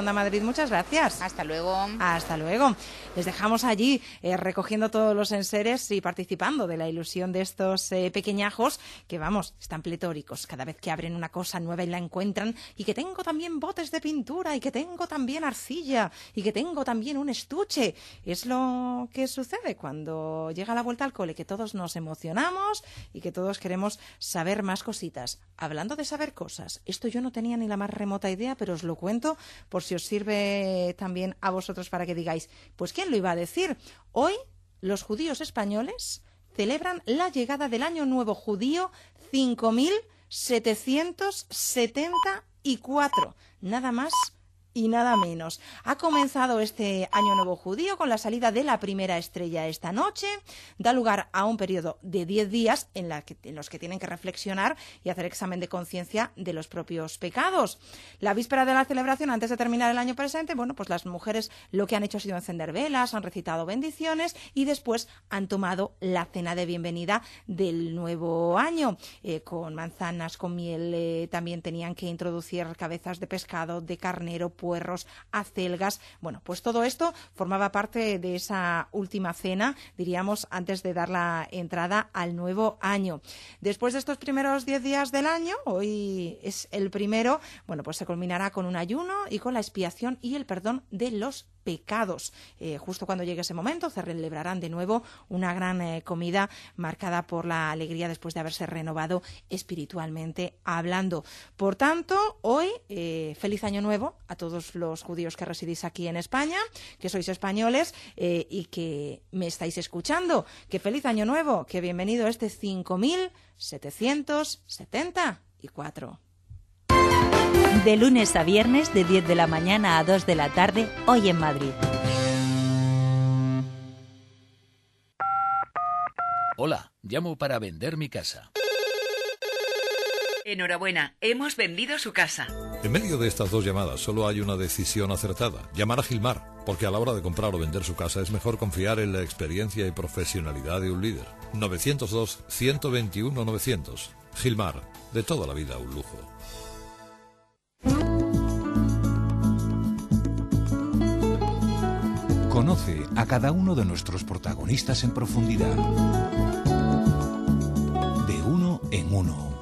S2: muchas gracias.
S6: Hasta luego.
S2: Hasta luego. Les dejamos allí recogiendo todos los enseres y participando de la ilusión de estos pequeñajos que, vamos, están pletóricos cada vez que abren una cosa nueva y la encuentran, y que tengo también botes de pintura, y que tengo también arcilla, y que tengo también un estuche. Es lo que sucede cuando llega la vuelta al cole, que todos nos emocionamos y que todos queremos saber más cositas. Hablando de saber cosas, esto yo no tenía ni la más remota idea, pero os lo cuento por si os sirve también a vosotros para que digáis, pues ¿quién lo iba a decir? Hoy los judíos españoles celebran la llegada del Año Nuevo Judío 5774, nada más y nada menos. Ha comenzado este Año Nuevo Judío con la salida de la primera estrella esta noche. Da lugar a un periodo de 10 días en los que tienen que reflexionar y hacer examen de conciencia de los propios pecados. La víspera de la celebración, antes de terminar el año presente, bueno, pues las mujeres lo que han hecho ha sido encender velas, han recitado bendiciones y después han tomado la cena de bienvenida del nuevo año. Con manzanas, con miel, también tenían que introducir cabezas de pescado, de carnero, puerros, acelgas. Bueno, pues todo esto formaba parte de esa última cena, diríamos, antes de dar la entrada al nuevo año. Después de estos primeros 10 días del año, hoy es el primero, bueno, pues se culminará con un ayuno y con la expiación y el perdón de los pecados. Justo cuando llegue ese momento se celebrarán de nuevo una gran comida marcada por la alegría después de haberse renovado espiritualmente hablando. Por tanto, hoy feliz año nuevo a todos los judíos que residís aquí en España, que sois españoles y que me estáis escuchando. Que feliz año nuevo, que bienvenido a este 5774.
S1: De lunes a viernes, de 10 de la mañana a 2 de la tarde, Hoy en Madrid.
S11: Hola, llamo para vender mi casa.
S12: Enhorabuena, hemos vendido su casa.
S13: En medio de estas dos llamadas solo hay una decisión acertada: llamar a Gilmar, porque a la hora de comprar o vender su casa es mejor confiar en la experiencia y profesionalidad de un líder. 902-121-900. Gilmar, de toda la vida un lujo.
S14: Conoce a cada uno de nuestros protagonistas en profundidad. De uno en uno.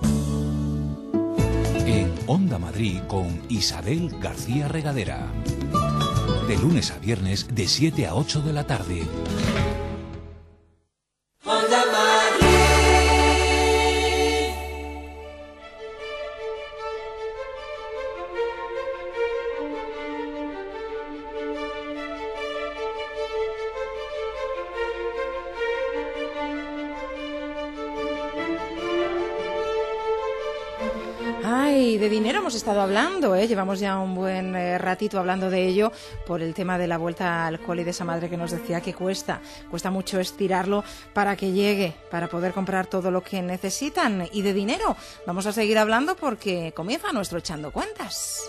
S14: En Onda Madrid con Isabel García Regadera. De lunes a viernes de 7 a 8 de la tarde.
S3: Onda Madrid.
S2: Ay, de dinero hemos estado hablando, llevamos ya un buen ratito hablando de ello por el tema de la vuelta al cole y de esa madre que nos decía que cuesta mucho estirarlo para que llegue, para poder comprar todo lo que necesitan. Y de dinero vamos a seguir hablando porque comienza nuestro Echando Cuentas.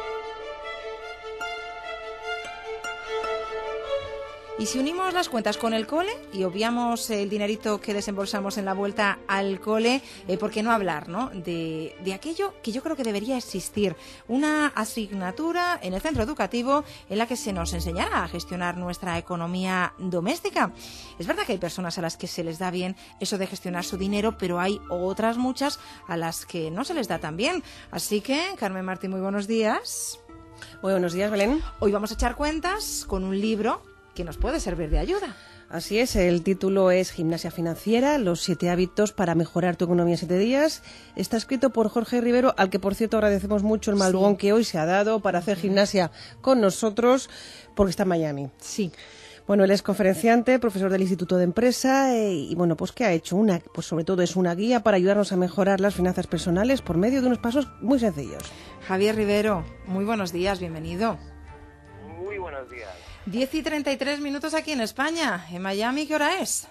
S2: Y si unimos las cuentas con el cole y obviamos el dinerito que desembolsamos en la vuelta al cole, ¿por qué no hablar, ¿no? De aquello que yo creo que debería existir, una asignatura en el centro educativo en la que se nos enseñara a gestionar nuestra economía doméstica? Es verdad que hay personas a las que se les da bien eso de gestionar su dinero, pero hay otras muchas a las que no se les da tan bien. Así que, Carmen Martín, muy buenos días.
S15: Muy buenos días, Belén.
S2: Hoy vamos a echar cuentas con un libro que nos puede servir de ayuda.
S15: Así es, el título es Gimnasia Financiera, los 7 hábitos para mejorar tu economía en 7 días. Está escrito por Jorge Rivero, al que por cierto agradecemos mucho el madrugón que hoy se ha dado para hacer gimnasia con nosotros, porque está en Miami.
S2: Sí.
S15: Bueno, él es conferenciante, profesor del Instituto de Empresa y bueno, pues ¿qué ha hecho? Pues sobre todo es una guía para ayudarnos a mejorar las finanzas personales por medio de unos pasos muy sencillos.
S2: Javier Rivero, muy buenos días, bienvenido.
S16: Muy buenos días.
S2: 10:33 aquí en España. ¿En Miami qué hora es?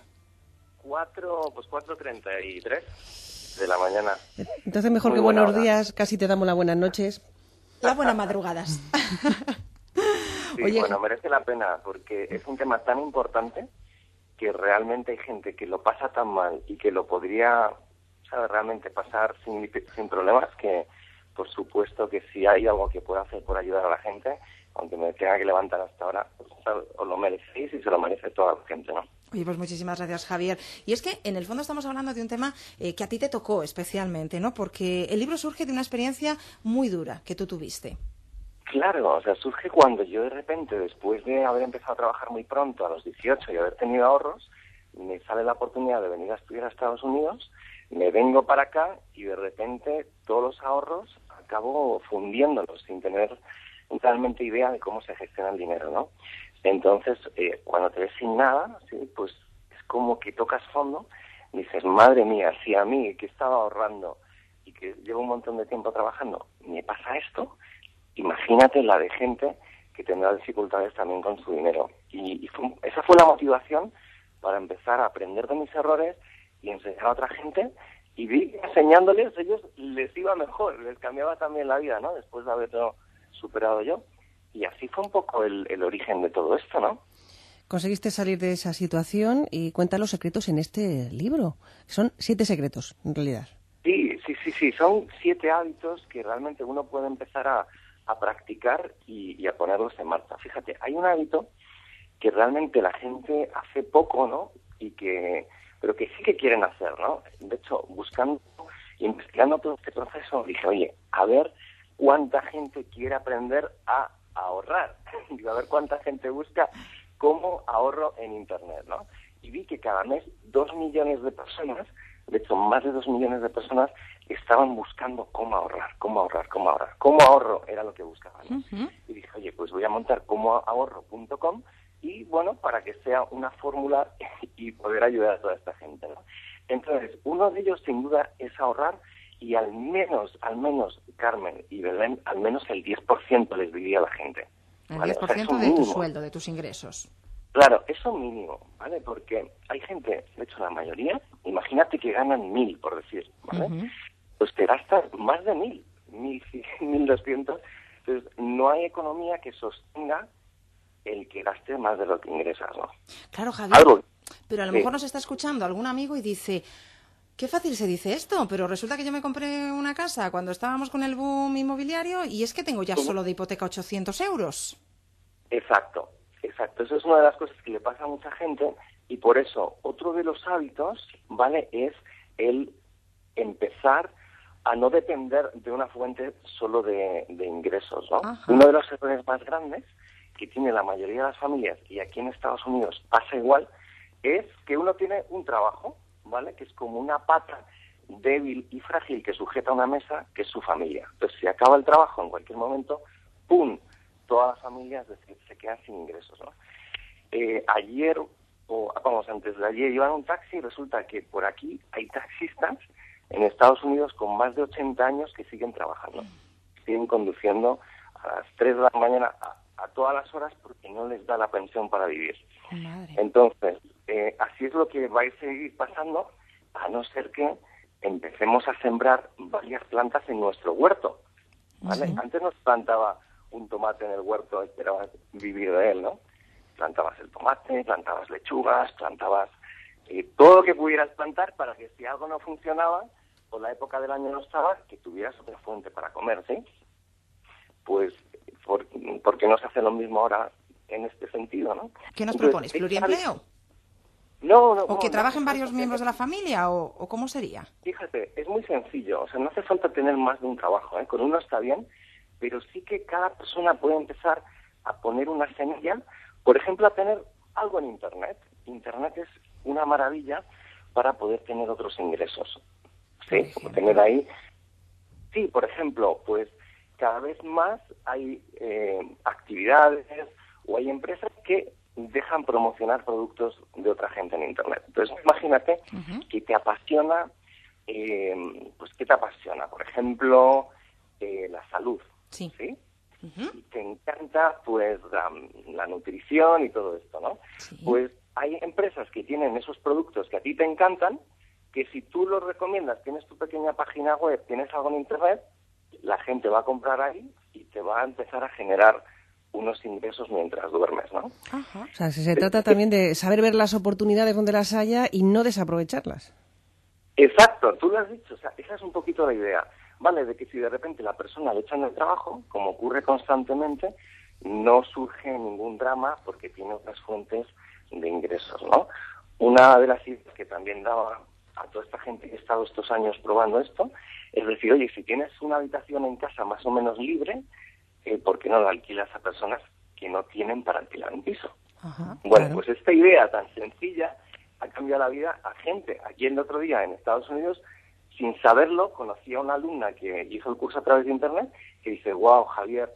S16: 4:33 de la mañana.
S15: Entonces mejor que buenos días, casi te damos las buenas noches.
S2: Las buenas madrugadas.
S16: Sí,
S2: Oye,
S16: bueno, merece la pena porque es un tema tan importante que realmente hay gente que lo pasa tan mal y que lo podría, ¿sabes?, realmente pasar sin problemas, que por supuesto que si hay algo que pueda hacer por ayudar a la gente aunque me tenga que levantar hasta ahora, pues, os lo merecéis y se lo merece toda la gente, ¿no?
S2: Oye, pues muchísimas gracias, Javier. Y es que, en el fondo, estamos hablando de un tema que a ti te tocó especialmente, ¿no? Porque el libro surge de una experiencia muy dura que tú tuviste.
S16: Claro, o sea, surge cuando yo de repente, después de haber empezado a trabajar muy pronto, a los 18, y haber tenido ahorros, me sale la oportunidad de venir a estudiar a Estados Unidos, me vengo para acá y de repente todos los ahorros acabo fundiéndolos sin tener realmente idea de cómo se gestiona el dinero, ¿no? Entonces, cuando te ves sin nada, ¿sí? Pues es como que tocas fondo y dices, madre mía, si a mí, que estaba ahorrando y que llevo un montón de tiempo trabajando, me pasa esto, imagínate la de gente que tendrá dificultades también con su dinero. Y esa fue la motivación para empezar a aprender de mis errores y enseñar a otra gente, y vi que enseñándoles ellos les iba mejor, les cambiaba también la vida, ¿no? Después de haberlo superado yo. Y así fue un poco el origen de todo esto, ¿no?
S15: Conseguiste salir de esa situación y cuenta los secretos en este libro. Son 7 secretos, en realidad.
S16: Sí. Son 7 hábitos que realmente uno puede empezar a practicar y a ponerlos en marcha. Fíjate, hay un hábito que realmente la gente hace poco, ¿no? Pero que sí que quieren hacer, ¿no? De hecho, investigando todo este proceso, dije, oye, a ver cuánta gente quiere aprender a ahorrar. Digo, a ver cuánta gente busca cómo ahorro en Internet, ¿no? Y vi que cada mes 2 millones de personas, de hecho más de 2 millones de personas, estaban buscando cómo ahorrar. Cómo ahorro era lo que buscaban, ¿no? Uh-huh. Y dije, oye, pues voy a montar comoahorro.com y, bueno, para que sea una fórmula y poder ayudar a toda esta gente, ¿no? Entonces, uno de ellos, sin duda, es ahorrar, y al menos, Carmen y Belén, al menos el 10% les diría a la gente.
S2: ¿Vale? El 10% de tu sueldo, de tus ingresos.
S16: Claro, eso mínimo, ¿vale? Porque hay gente, de hecho la mayoría, imagínate que ganan 1.000, por decir, ¿vale? Uh-huh. Pues te gastas más de 1.000, 1.200. Entonces, no hay economía que sostenga el que gaste más de lo que ingresas, ¿no?
S2: Claro, Javier, pero a lo mejor nos está escuchando algún amigo y dice, qué fácil se dice esto, pero resulta que yo me compré una casa cuando estábamos con el boom inmobiliario y es que tengo ya solo de hipoteca 800 euros.
S16: Exacto. Eso es una de las cosas que le pasa a mucha gente, y por eso otro de los hábitos, ¿vale?, es el empezar a no depender de una fuente solo de ingresos, ¿no? Ajá. Uno de los errores más grandes que tiene la mayoría de las familias, y aquí en Estados Unidos pasa igual, es que uno tiene un trabajo, ¿vale?, que es como una pata débil y frágil que sujeta una mesa, que es su familia. Entonces, si acaba el trabajo en cualquier momento, ¡pum!, todas las familias se quedan sin ingresos, ¿no? Antes de ayer iba en un taxi y resulta que por aquí hay taxistas en Estados Unidos con más de 80 años que siguen trabajando. Siguen conduciendo a las 3 de la mañana a todas las horas porque no les da la pensión para vivir.
S2: Madre.
S16: Entonces, así es lo que va a seguir pasando, a no ser que empecemos a sembrar varias plantas en nuestro huerto, ¿vale? Sí. Antes nos plantaba un tomate en el huerto, esperabas vivir de él, ¿no? Plantabas el tomate, plantabas lechugas, plantabas todo lo que pudieras plantar para que si algo no funcionaba, o la época del año no estaba, que tuvieras otra fuente para comer, ¿sí? Pues, ¿por qué no se hace lo mismo ahora en este sentido, no?
S2: ¿Qué nos propones? ¿Pluriempleo?
S16: No.
S2: ¿O que trabajen varios miembros de la familia? ¿O cómo sería?
S16: Fíjate, es muy sencillo. O sea, no hace falta tener más de un trabajo, ¿eh? Con uno está bien, pero sí que cada persona puede empezar a poner una semilla, por ejemplo, a tener algo en Internet. Internet es una maravilla para poder tener otros ingresos. Sí, tener ahí. Sí, por ejemplo, pues cada vez más hay actividades o hay empresas que dejan promocionar productos de otra gente en Internet. Entonces, imagínate que te apasiona, pues ¿qué te apasiona? Por ejemplo, la salud.
S2: Sí.
S16: Y te encanta, pues, la nutrición y todo esto, ¿no? Sí. Pues hay empresas que tienen esos productos que a ti te encantan, que si tú los recomiendas, tienes tu pequeña página web, tienes algo en Internet, la gente va a comprar ahí y te va a empezar a generar unos ingresos mientras duermes, ¿no?
S15: Ajá. O sea, se trata también de saber ver las oportunidades donde las haya y no desaprovecharlas.
S16: Exacto, tú lo has dicho, o sea, esa es un poquito la idea, ¿vale? De que si de repente la persona le echan el trabajo, como ocurre constantemente, no surge ningún drama porque tiene otras fuentes de ingresos, ¿no? Una de las ideas que también daba a toda esta gente que ha estado estos años probando esto es decir, oye, si tienes una habitación en casa más o menos libre, ¿por qué no la alquilas a personas que no tienen para alquilar un piso?
S15: Ajá,
S16: bueno,
S15: claro.
S16: pues esta idea tan sencilla ha cambiado la vida a gente. Aquí el otro día en Estados Unidos, sin saberlo, conocí a una alumna que hizo el curso a través de Internet que dice, wow, Javier,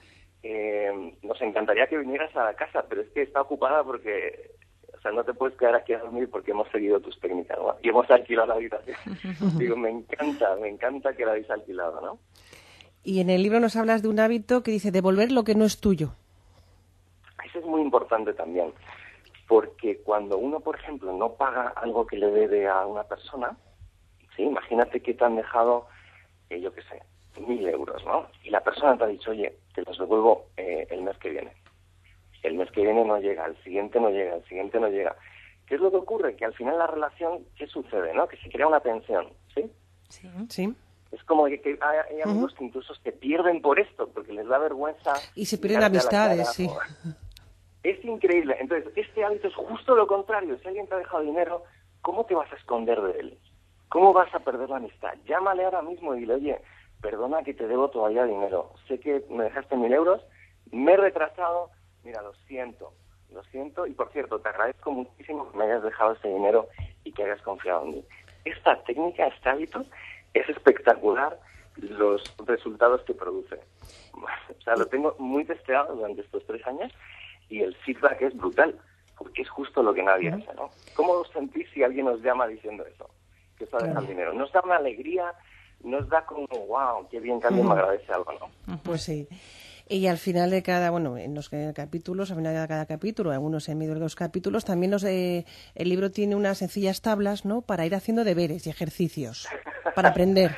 S16: nos encantaría que vinieras a la casa, pero es que está ocupada porque, o sea, no te puedes quedar aquí a dormir porque hemos seguido tus técnicas, ¿no? Y hemos alquilado la habitación. Digo, me encanta que la habéis alquilado, ¿no?
S15: Y en el libro nos hablas de un hábito que dice devolver lo que no es tuyo.
S16: Eso es muy importante también, porque cuando uno, por ejemplo, no paga algo que le debe a una persona, ¿sí? Imagínate que te han dejado, yo qué sé, 1.000 euros, ¿no? Y la persona te ha dicho, oye, te los devuelvo el mes que viene. El mes que viene no llega, el siguiente no llega, el siguiente no llega. ¿Qué es lo que ocurre? Que al final la relación, ¿qué sucede, no? Que se crea una tensión, ¿sí?
S15: Sí.
S16: Es como que hay amigos que incluso se pierden por esto, porque les da vergüenza.
S15: Y se pierden amistades, sí.
S16: Es increíble. Entonces, este hábito es justo lo contrario. Si alguien te ha dejado dinero, ¿cómo te vas a esconder de él? ¿Cómo vas a perder la amistad? Llámale ahora mismo y dile, oye, perdona que te debo todavía dinero. Sé que me dejaste 1.000 euros, me he retrasado, mira, lo siento. Y por cierto, te agradezco muchísimo que me hayas dejado ese dinero y que hayas confiado en mí. Esta técnica, este hábito, es espectacular los resultados que produce. O sea, lo tengo muy testeado durante estos 3 años y el feedback es brutal, porque es justo lo que nadie hace, ¿no? ¿Cómo os sentís si alguien os llama diciendo eso? Que os ha dejado el dinero. Nos da una alegría, nos da como, wow, qué bien que alguien me agradece algo, ¿no?
S15: Pues sí. Y al final de cada, bueno, en los capítulos, al final de cada capítulo, algunos en medio de los capítulos, también el libro tiene unas sencillas tablas, ¿no?, para ir haciendo deberes y ejercicios, para aprender.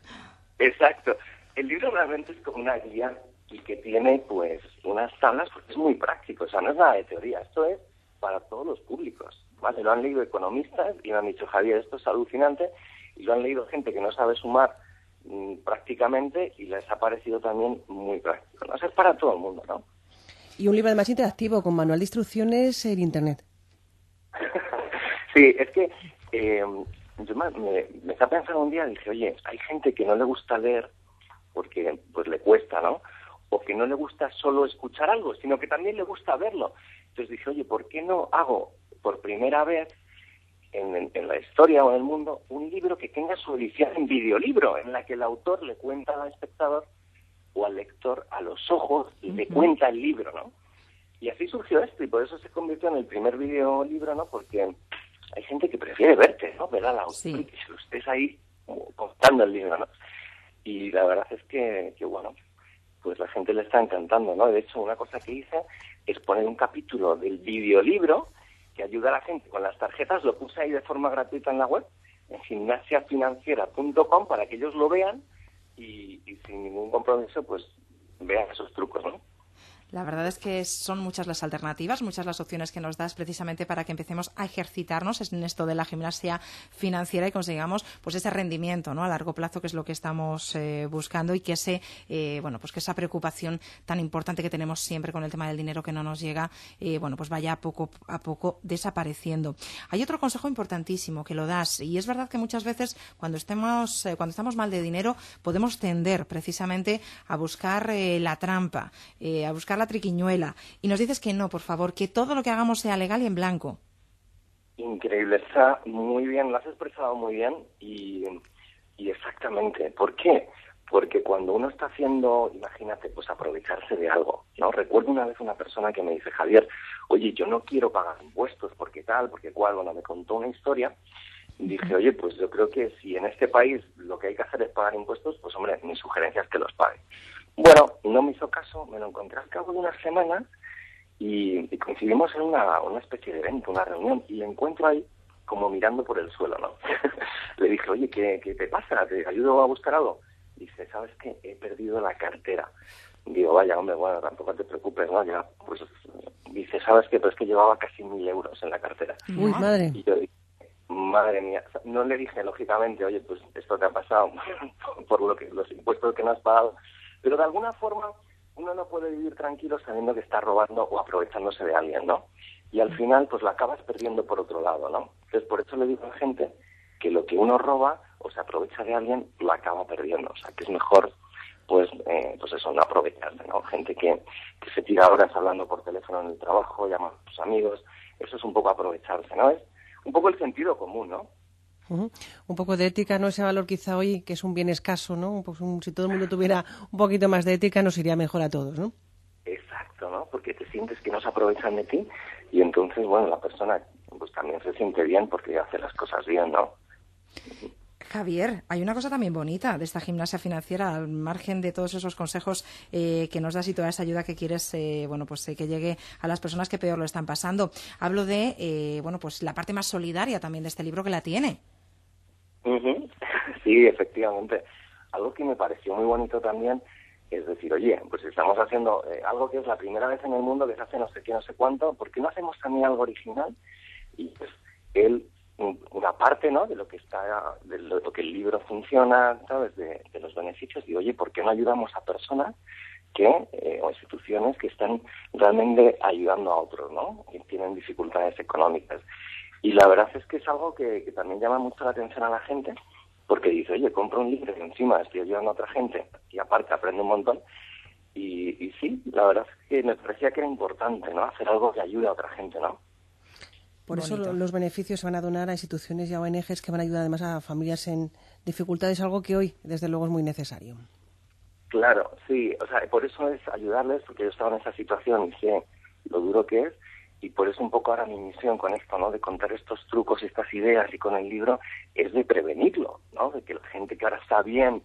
S16: Exacto. El libro realmente es como una guía y que tiene, pues, unas tablas, porque es muy práctico, o sea, no es nada de teoría, esto es para todos los públicos, ¿vale? Lo han leído economistas y me han dicho, Javier, esto es alucinante, y lo han leído gente que no sabe sumar prácticamente y les ha parecido también muy práctico, ¿no? O sea, es para todo el mundo, ¿no?
S15: Y un libro además interactivo, con manual de instrucciones en Internet.
S16: Sí, es que yo me estaba pensando un día, dije, oye, hay gente que no le gusta leer porque pues le cuesta, ¿no? O que no le gusta solo escuchar algo, sino que también le gusta verlo. Entonces dije, oye, ¿por qué no hago por primera vez en la historia o en el mundo un libro que tenga su edición en videolibro, en la que el autor le cuenta al espectador o al lector a los ojos y le cuenta el libro, ¿no? Y así surgió esto, y por eso se convirtió en el primer videolibro, ¿no? Porque hay gente que prefiere verte, ¿no? Ver al autor y que lo estés ahí contando el libro, ¿no? Y la verdad es que bueno, pues la gente le está encantando, ¿no? De hecho, una cosa que hice es poner un capítulo del videolibro que ayuda a la gente con las tarjetas, lo puse ahí de forma gratuita en la web, en gimnasiafinanciera.com, para que ellos lo vean y sin ningún compromiso, pues vean esos trucos, ¿no?
S2: La verdad es que son muchas las alternativas, muchas las opciones que nos das precisamente para que empecemos a ejercitarnos en esto de la gimnasia financiera y consigamos pues ese rendimiento, ¿no?, a largo plazo, que es lo que estamos buscando, y que pues que esa preocupación tan importante que tenemos siempre con el tema del dinero que no nos llega, pues vaya poco a poco desapareciendo. Hay otro consejo importantísimo que lo das, y es verdad que muchas veces cuando estamos mal de dinero podemos tender precisamente a buscar la trampa, a buscar la triquiñuela, y nos dices que no, por favor, que todo lo que hagamos sea legal y en blanco.
S16: Increíble, está muy bien, lo has expresado muy bien y exactamente. ¿Por qué? Porque cuando uno está haciendo, imagínate, pues aprovecharse de algo, ¿no? Recuerdo una vez una persona que me dice, Javier, oye, yo no quiero pagar impuestos, porque tal, porque cual, bueno, me contó una historia. Dije, oye, pues yo creo que si en este país lo que hay que hacer es pagar impuestos, pues hombre, mi sugerencia es que los pague. Bueno, no me hizo caso, me lo encontré al cabo de una semana y coincidimos en una especie de evento, una reunión, y le encuentro ahí como mirando por el suelo, ¿no? Le dije, oye, ¿qué te pasa? ¿Te ayudo a buscar algo? Dice, ¿sabes qué? He perdido la cartera. Digo, vaya, hombre, bueno, tampoco te preocupes, ¿no? Ya, pues, dice, ¿sabes qué? Pero es que llevaba casi 1.000 euros en la cartera.
S15: Uy, madre.
S16: Y yo dije, madre mía, no le dije, lógicamente, oye, pues esto te ha pasado por los impuestos que no has pagado, pero de alguna forma uno no puede vivir tranquilo sabiendo que está robando o aprovechándose de alguien, ¿no? Y al final, pues la acabas perdiendo por otro lado, ¿no? Entonces, por eso le digo a la gente que lo que uno roba o se aprovecha de alguien, lo acaba perdiendo. O sea, que es mejor, pues eso, no aprovecharse, ¿no? Gente que se tira horas hablando por teléfono en el trabajo, llama a sus amigos, eso es un poco aprovecharse, ¿no? Es un poco el sentido común, ¿no?
S15: Un poco de ética, ¿no? Ese valor quizá hoy, que es un bien escaso, ¿no? Pues si todo el mundo tuviera un poquito más de ética, nos iría mejor a todos, ¿no?
S16: Exacto, ¿no? Porque te sientes que no se aprovechan de ti y entonces, bueno, la persona pues también se siente bien porque hace las cosas bien, ¿no?
S2: Javier, hay una cosa también bonita de esta gimnasia financiera, al margen de todos esos consejos que nos das y toda esa ayuda que quieres, que llegue a las personas que peor lo están pasando. Hablo de, pues la parte más solidaria también de este libro, que la tiene.
S16: Sí, efectivamente. Algo que me pareció muy bonito también es decir, oye, pues estamos haciendo algo que es la primera vez en el mundo que se hace no sé qué, no sé cuánto, ¿por qué no hacemos también algo original? Y pues una parte, ¿no?, de lo que está, de lo que el libro funciona, ¿sabes?, de los beneficios, y oye, ¿por qué no ayudamos a personas o instituciones que están realmente ayudando a otros, ¿no?, que tienen dificultades económicas? Y la verdad es que es algo que también llama mucho la atención a la gente, porque dice, oye, compro un libro y encima estoy ayudando a otra gente, y aparte aprendo un montón. Y sí, la verdad es que me parecía que era importante, ¿no?, hacer algo que ayude a otra gente, ¿no?
S15: Por eso los beneficios se van a donar a instituciones y a ONGs que van a ayudar además a familias en dificultades, algo que hoy, desde luego, es muy necesario.
S16: Claro, sí, o sea, por eso es ayudarles, porque yo estaba en esa situación y sé lo duro que es, y por eso un poco ahora mi misión con esto, ¿no?, de contar estos trucos y estas ideas y con el libro, es de prevenirlo, ¿no?, de que la gente que ahora está bien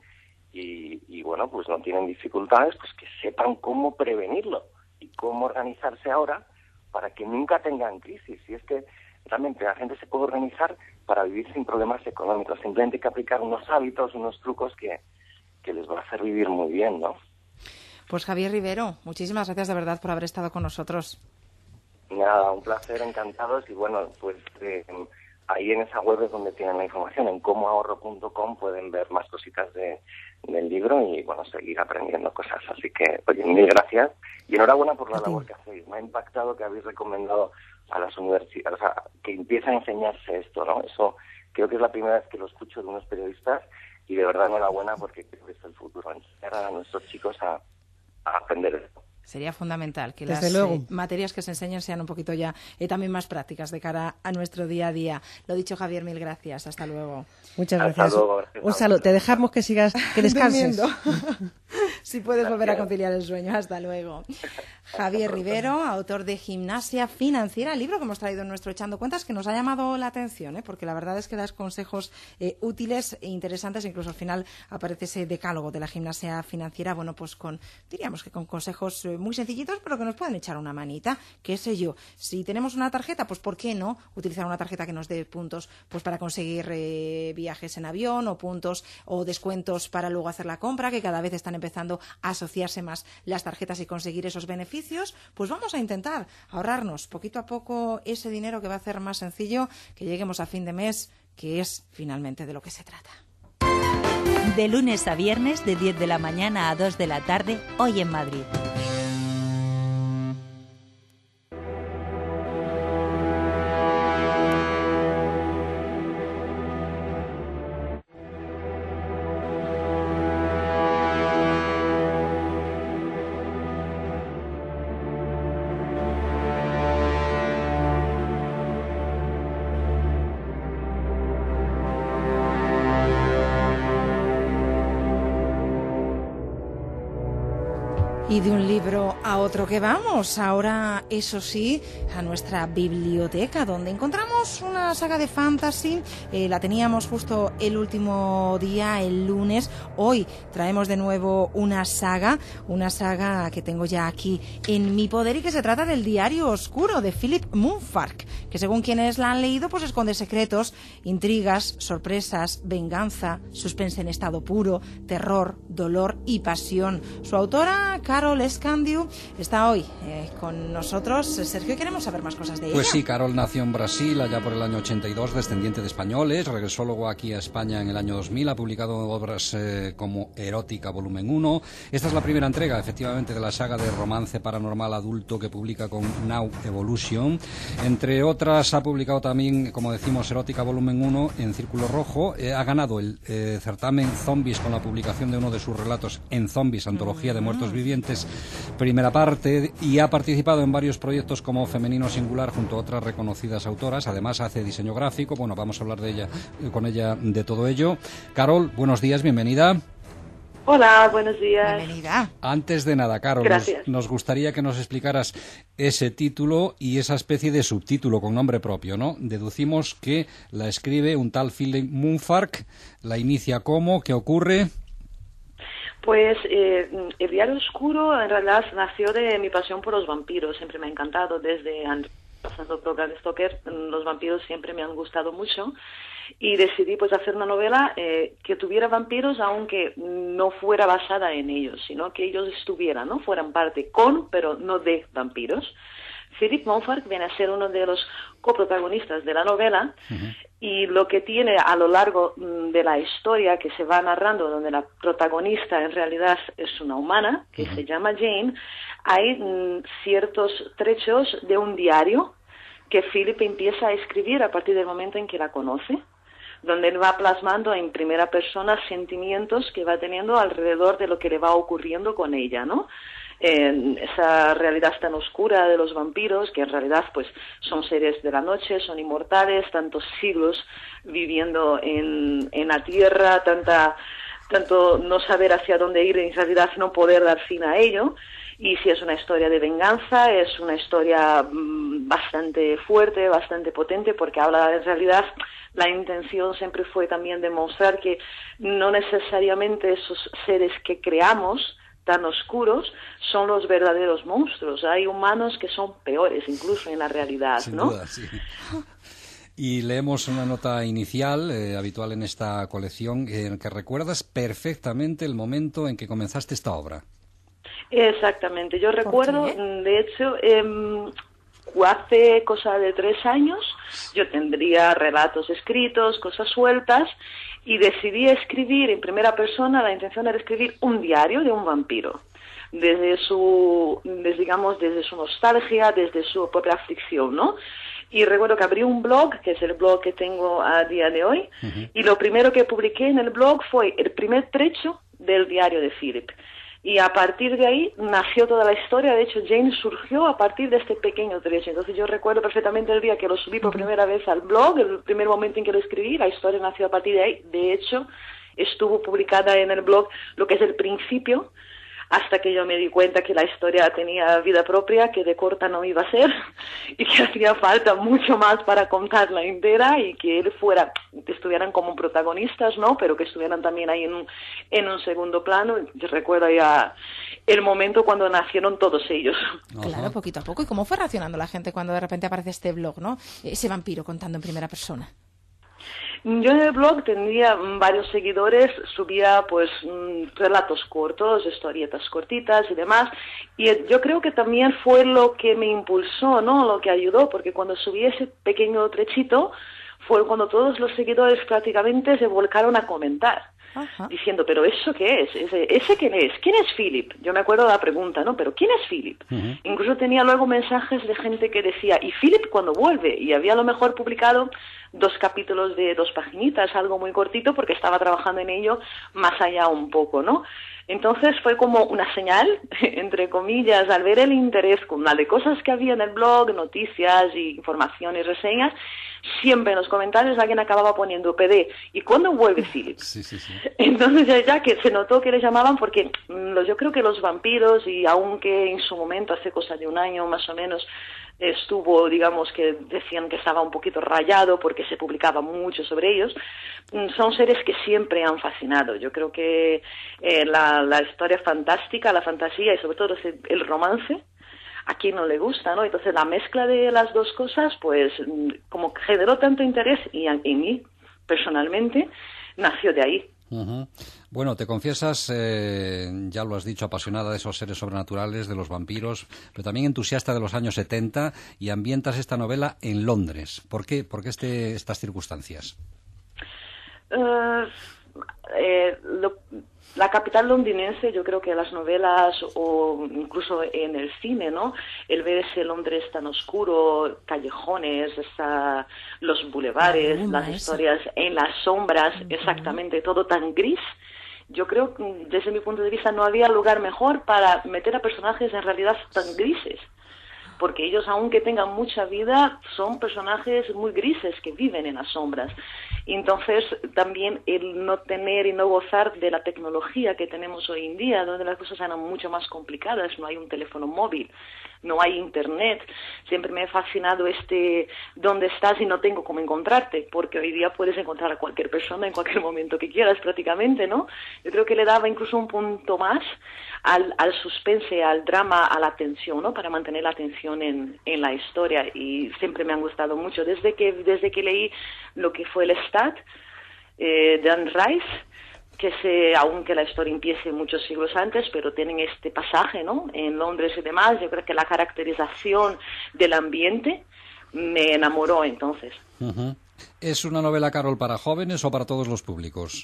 S16: y bueno, pues no tienen dificultades, pues que sepan cómo prevenirlo y cómo organizarse ahora para que nunca tengan crisis. Y es que realmente la gente se puede organizar para vivir sin problemas económicos. Simplemente hay que aplicar unos hábitos, unos trucos que les va a hacer vivir muy bien, ¿no?
S2: Pues Javier Rivero, muchísimas gracias de verdad por haber estado con nosotros.
S16: Nada, un placer, encantados. Y bueno, pues ahí en esa web es donde tienen la información. En comoahorro.com pueden ver más cositas del libro y, bueno, seguir aprendiendo cosas. Así que, oye, mil gracias. Y enhorabuena por la labor que hacéis. Me ha impactado que habéis recomendado a las universidades, o sea, que empiecen a enseñarse esto, ¿no? Eso creo que es la primera vez que lo escucho de unos periodistas y de verdad enhorabuena porque creo que es el futuro. Enseñar a nuestros chicos a aprender esto.
S2: Sería fundamental que
S15: Desde
S2: las
S15: luego.
S2: materias que se enseñen sean un poquito ya también más prácticas de cara a nuestro día a día. Lo dicho, Javier, mil gracias. Hasta luego.
S15: Muchas gracias. Un saludo. Te dejamos que sigas, que descanses.
S2: Si puedes volver a conciliar el sueño. Hasta luego. Javier Rivero, autor de Gimnasia Financiera, el libro que hemos traído en nuestro Echando Cuentas, que nos ha llamado la atención, porque la verdad es que das consejos útiles e interesantes. Incluso al final aparece ese decálogo de la gimnasia financiera, bueno, pues diríamos que con consejos muy sencillitos, pero que nos pueden echar una manita. Qué sé yo, si tenemos una tarjeta, pues ¿por qué no utilizar una tarjeta que nos dé puntos pues para conseguir viajes en avión, o puntos o descuentos para luego hacer la compra, que cada vez están empezando a asociarse más las tarjetas y conseguir esos beneficios? Pues vamos a intentar ahorrarnos poquito a poco ese dinero que va a hacer más sencillo que lleguemos a fin de mes, que es finalmente de lo que se trata.
S1: De lunes a viernes, de 10 de la mañana a 2 de la tarde, Hoy en Madrid.
S2: Y de un libro a otro que vamos, ahora eso sí, a nuestra biblioteca, donde encontramos una saga de fantasy. La teníamos justo el último día, el lunes. Hoy traemos de nuevo una saga que tengo ya aquí en mi poder y que se trata del Diario Oscuro de Philip Mumford, que según quienes la han leído pues esconde secretos, intrigas, sorpresas, venganza, suspense en estado puro, terror, dolor y pasión. Su autora, Carol Escandiu está hoy con nosotros. Sergio, queremos saber más cosas de ella.
S4: Pues sí, Carol nació en Brasil allá por el año 82, descendiente de españoles, regresó luego aquí a España en el año 2000, ha publicado obras como Erótica volumen 1. Esta es la primera entrega, efectivamente, de la saga de romance paranormal adulto que publica con Now Evolution. Entre otras, ha publicado también, como decimos, Erótica volumen 1 en Círculo Rojo. Ha ganado el certamen Zombies con la publicación de uno de sus relatos en Zombies, antología de muertos vivientes, primera parte, y ha participado en varios proyectos como Femenino Singular junto a otras reconocidas autoras. Además hace diseño gráfico. Bueno, vamos a hablar de ella, con ella, de todo ello. Carol, buenos días, bienvenida.
S17: Hola, buenos días.
S2: Bienvenida.
S4: Antes de nada, Carol, nos gustaría que nos explicaras ese título y esa especie de subtítulo con nombre propio, ¿no? Deducimos que la escribe un tal Philip Mumford, la inicia ¿cómo? ¿Qué ocurre?
S17: Pues el Diario Oscuro en realidad nació de mi pasión por los vampiros. Siempre me ha encantado, desde pasando por Bram Stoker, los vampiros siempre me han gustado mucho. Y decidí pues hacer una novela que tuviera vampiros, aunque no fuera basada en ellos, sino que ellos estuvieran, ¿no? Fueran parte con, pero no de vampiros. Philip Mumford viene a ser uno de los coprotagonistas de la novela. Y lo que tiene a lo largo de la historia que se va narrando, donde la protagonista en realidad es una humana, que se llama Jane, hay ciertos trechos de un diario que Philip empieza a escribir a partir del momento en que la conoce, donde él va plasmando en primera persona sentimientos que va teniendo alrededor de lo que le va ocurriendo con ella, ¿no? Esa realidad tan oscura de los vampiros, que en realidad pues son seres de la noche, son inmortales, tantos siglos viviendo en la tierra, tanto no saber hacia dónde ir, en realidad no poder dar fin a ello. Y si es una historia de venganza, es una historia bastante fuerte, bastante potente, porque habla, en realidad, la intención siempre fue también demostrar que no necesariamente esos seres que creamos tan oscuros son los verdaderos monstruos. Hay humanos que son peores, incluso en la realidad,
S4: Sin
S17: ¿no?
S4: duda, sí. Y leemos una nota inicial, habitual en esta colección, en que recuerdas perfectamente el momento en que comenzaste esta obra.
S17: Exactamente, yo recuerdo, de hecho, hace cosa de 3 años, yo tendría relatos escritos, cosas sueltas, y decidí escribir en primera persona. La intención era escribir un diario de un vampiro, desde su nostalgia, desde su propia aflicción, ¿no? Y recuerdo que abrí un blog, que es el blog que tengo a día de hoy, y lo primero que publiqué en el blog fue el primer trecho del diario de Philip. Y a partir de ahí nació toda la historia. De hecho, Jane surgió a partir de este pequeño trecho. Entonces yo recuerdo perfectamente el día que lo subí por primera vez al blog, el primer momento en que lo escribí. La historia nació a partir de ahí. De hecho, estuvo publicada en el blog lo que es el principio, hasta que yo me di cuenta que la historia tenía vida propia, que de corta no iba a ser, y que hacía falta mucho más para contarla entera, y que estuvieran como protagonistas, ¿no? Pero que estuvieran también ahí en un segundo plano. Yo recuerdo ya el momento cuando nacieron todos ellos.
S2: Claro, poquito a poco. ¿Y cómo fue reaccionando la gente cuando de repente aparece este blog, ¿no? Ese vampiro contando en primera persona.
S17: Yo en el blog tenía varios seguidores, subía pues relatos cortos, historietas cortitas y demás, y yo creo que también fue lo que me impulsó, ¿no? Lo que ayudó, porque cuando subí ese pequeño trechito fue cuando todos los seguidores prácticamente se volcaron a comentar. Diciendo, ¿pero eso qué es? ¿Ese quién es? ¿Quién es Philip? Yo me acuerdo de la pregunta, ¿no? ¿Pero quién es Philip? Incluso tenía luego mensajes de gente que decía, ¿y Philip cuándo vuelve? Y había a lo mejor publicado 2 capítulos de 2 paginitas, algo muy cortito, porque estaba trabajando en ello más allá un poco, ¿no? Entonces fue como una señal, entre comillas, al ver el interés con la de cosas que había en el blog, noticias y informaciones, reseñas, siempre en los comentarios alguien acababa poniendo PD. ¿Y cuándo vuelve Philip?
S4: Sí.
S17: Entonces ya que se notó que le llamaban, porque yo creo que los vampiros, y aunque en su momento, hace cosa de 1 año más o menos, estuvo, digamos, que decían que estaba un poquito rayado porque se publicaba mucho sobre ellos, son seres que siempre han fascinado. Yo creo que la historia fantástica, la fantasía y sobre todo el romance, a quien no le gusta, ¿no? Entonces la mezcla de las dos cosas, pues como generó tanto interés, y en mí personalmente nació de ahí.
S4: Uh-huh. Bueno, te confiesas, ya lo has dicho, apasionada de esos seres sobrenaturales, de los vampiros, pero también entusiasta de los años 70 y ambientas esta novela en Londres. ¿Por qué estas circunstancias?
S17: La capital londinense, yo creo que las novelas o incluso en el cine, ¿no? El ver ese Londres tan oscuro, callejones, los bulevares, las historias en las sombras, exactamente, todo tan gris. Yo creo que desde mi punto de vista no había lugar mejor para meter a personajes en realidad tan grises. Porque ellos, aunque tengan mucha vida, son personajes muy grises que viven en las sombras. Y entonces, también el no tener y no gozar de la tecnología que tenemos hoy en día, donde las cosas eran mucho más complicadas, no hay un teléfono móvil, no hay internet. Siempre me ha fascinado dónde estás y no tengo cómo encontrarte, porque hoy día puedes encontrar a cualquier persona en cualquier momento que quieras prácticamente, ¿no? Yo creo que le daba incluso un punto más al suspense, al drama, a la tensión, ¿no? Para mantener la atención en la historia, y siempre me han gustado mucho. Desde que leí lo que fue el Stat de Anne Rice, aunque la historia empiece muchos siglos antes, pero tienen este pasaje, ¿no? En Londres y demás, yo creo que la caracterización del ambiente me enamoró entonces.
S4: Uh-huh. ¿Es una novela, Carol, para jóvenes o para todos los públicos?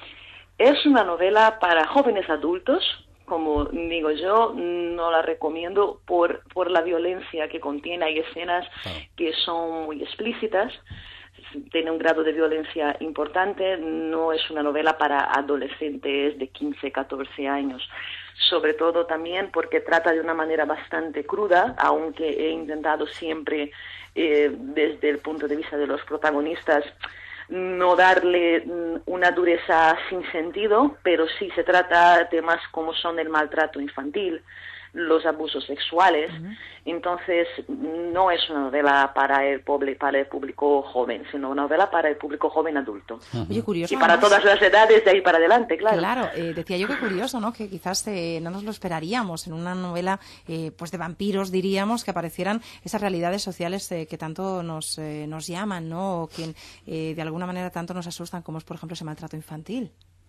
S17: Es una novela para jóvenes adultos. Como digo yo, no la recomiendo por la violencia que contiene. Hay escenas que son muy explícitas, tiene un grado de violencia importante. No es una novela para adolescentes de 15, 14 años. Sobre todo también porque trata de una manera bastante cruda, aunque he intentado siempre, desde el punto de vista de los protagonistas, no darle una dureza sin sentido, pero sí se trata de temas como son el maltrato infantil, los abusos sexuales. Entonces no es una novela para el público joven, sino una novela para el público joven adulto.
S2: Oye, curioso,
S17: y para todas las edades de ahí para adelante, claro.
S2: Claro, decía yo que curioso, ¿no? Que quizás no nos lo esperaríamos en una novela pues de vampiros, diríamos, que aparecieran esas realidades sociales que tanto nos llaman, ¿no? O que de alguna manera tanto nos asustan, como es, por ejemplo, ese maltrato infantil.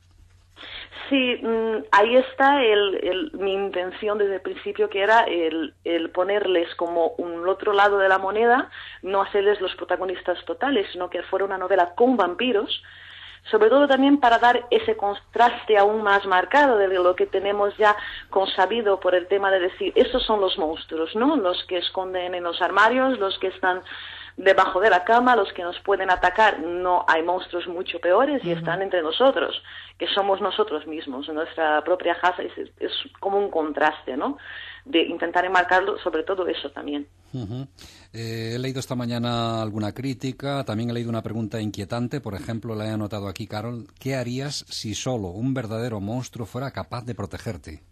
S17: Sí, ahí está mi intención desde el principio, que era el ponerles como un otro lado de la moneda, no hacerles los protagonistas totales, sino que fuera una novela con vampiros, sobre todo también para dar ese contraste aún más marcado de lo que tenemos ya consabido por el tema de decir, esos son los monstruos, ¿no? Los que esconden en los armarios, los que están debajo de la cama, los que nos pueden atacar. No, hay monstruos mucho peores y están entre nosotros, que somos nosotros mismos, nuestra propia casa. Es como un contraste, ¿no? De intentar enmarcarlo, sobre todo eso también.
S4: Uh-huh. He leído esta mañana alguna crítica, también he leído una pregunta inquietante, por ejemplo, la he anotado aquí, Carol. ¿Qué harías si solo un verdadero monstruo fuera capaz de protegerte?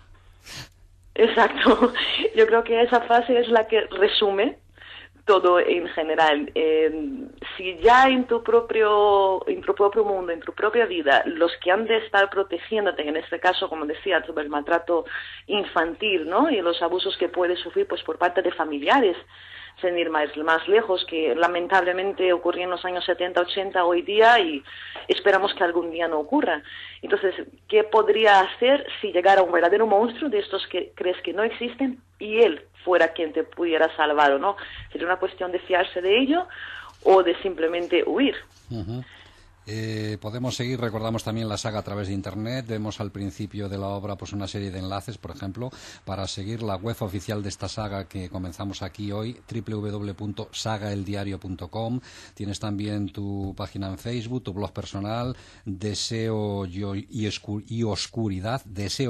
S17: Exacto. Yo creo que esa frase es la que resume todo en general. Si ya en tu propio mundo, en tu propia vida, los que han de estar protegiéndote, en este caso, como decía, sobre el maltrato infantil, ¿no? Y los abusos que puedes sufrir pues por parte de familiares, sin ir más lejos, que lamentablemente ocurría en los años 70, 80 hoy día, y esperamos que algún día no ocurra. Entonces, ¿qué podría hacer si llegara un verdadero monstruo de estos que crees que no existen y él fuera quien te pudiera salvar o no? Sería una cuestión de fiarse de ello o de simplemente huir.
S4: Uh-huh. Podemos seguir, recordamos también la saga a través de Internet. Vemos al principio de la obra pues una serie de enlaces, por ejemplo, para seguir la web oficial de esta saga que comenzamos aquí hoy, www.sagaeldiario.com. Tienes también tu página en Facebook, tu blog personal, Deseo y Oscuridad,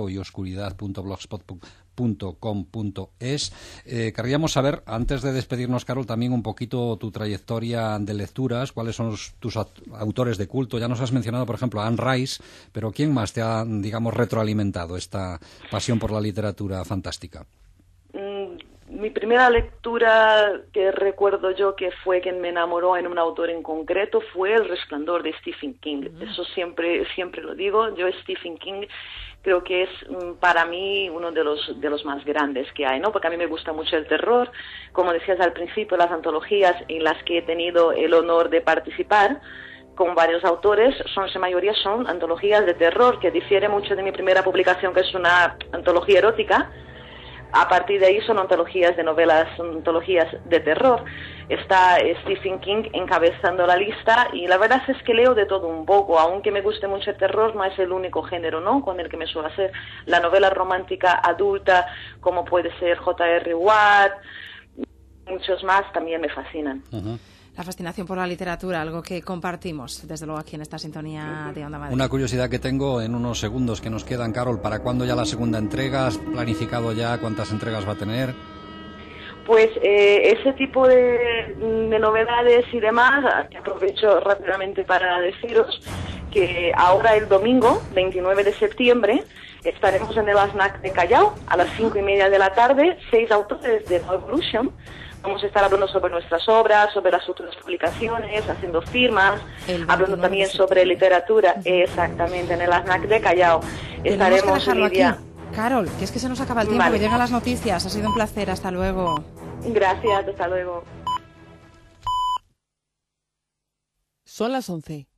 S4: deseoyoscuridad.blogspot.com.es. Querríamos saber, antes de despedirnos, Carol, también un poquito tu trayectoria de lecturas, cuáles son tus autores de culto. Ya nos has mencionado, por ejemplo, a Anne Rice, pero ¿quién más te ha, digamos, retroalimentado esta pasión por la literatura fantástica?
S17: Mi primera lectura que recuerdo yo que fue quien me enamoró en un autor en concreto fue El Resplandor de Stephen King. Eso siempre lo digo. Yo Stephen King creo que es para mí uno de los más grandes que hay, ¿no? Porque a mí me gusta mucho el terror. Como decías al principio, las antologías en las que he tenido el honor de participar, con varios autores, en mayoría son antologías de terror, que difiere mucho de mi primera publicación, que es una antología erótica. A partir de ahí son antologías de novelas, antologías de terror. Está Stephen King encabezando la lista y la verdad es que leo de todo un poco, aunque me guste mucho el terror, no es el único género, ¿no?, con el que me suelo hacer. La novela romántica adulta, como puede ser J.R. Watt, muchos más también me fascinan.
S2: La fascinación por la literatura, algo que compartimos, desde luego, aquí en esta sintonía de Onda Madrid.
S4: Una curiosidad que tengo en unos segundos que nos quedan, Carol, ¿para cuándo ya la segunda entrega? ¿Has planificado ya cuántas entregas va a tener?
S17: Pues ese tipo de novedades y demás, aprovecho rápidamente para deciros que ahora el domingo, 29 de septiembre, estaremos en el ASNAC de Callao a las 5:30 de la tarde, 6 autores de No Evolution. Vamos a estar hablando sobre nuestras obras, sobre las futuras publicaciones, haciendo firmas, hablando también sobre literatura. Exactamente, en el ASNAC de Callao.
S2: Estaremos, Lidia. Carol, que es que se nos acaba el tiempo, que llegan las noticias. Ha sido un placer, hasta luego.
S17: Gracias, hasta luego.
S18: Son las 11.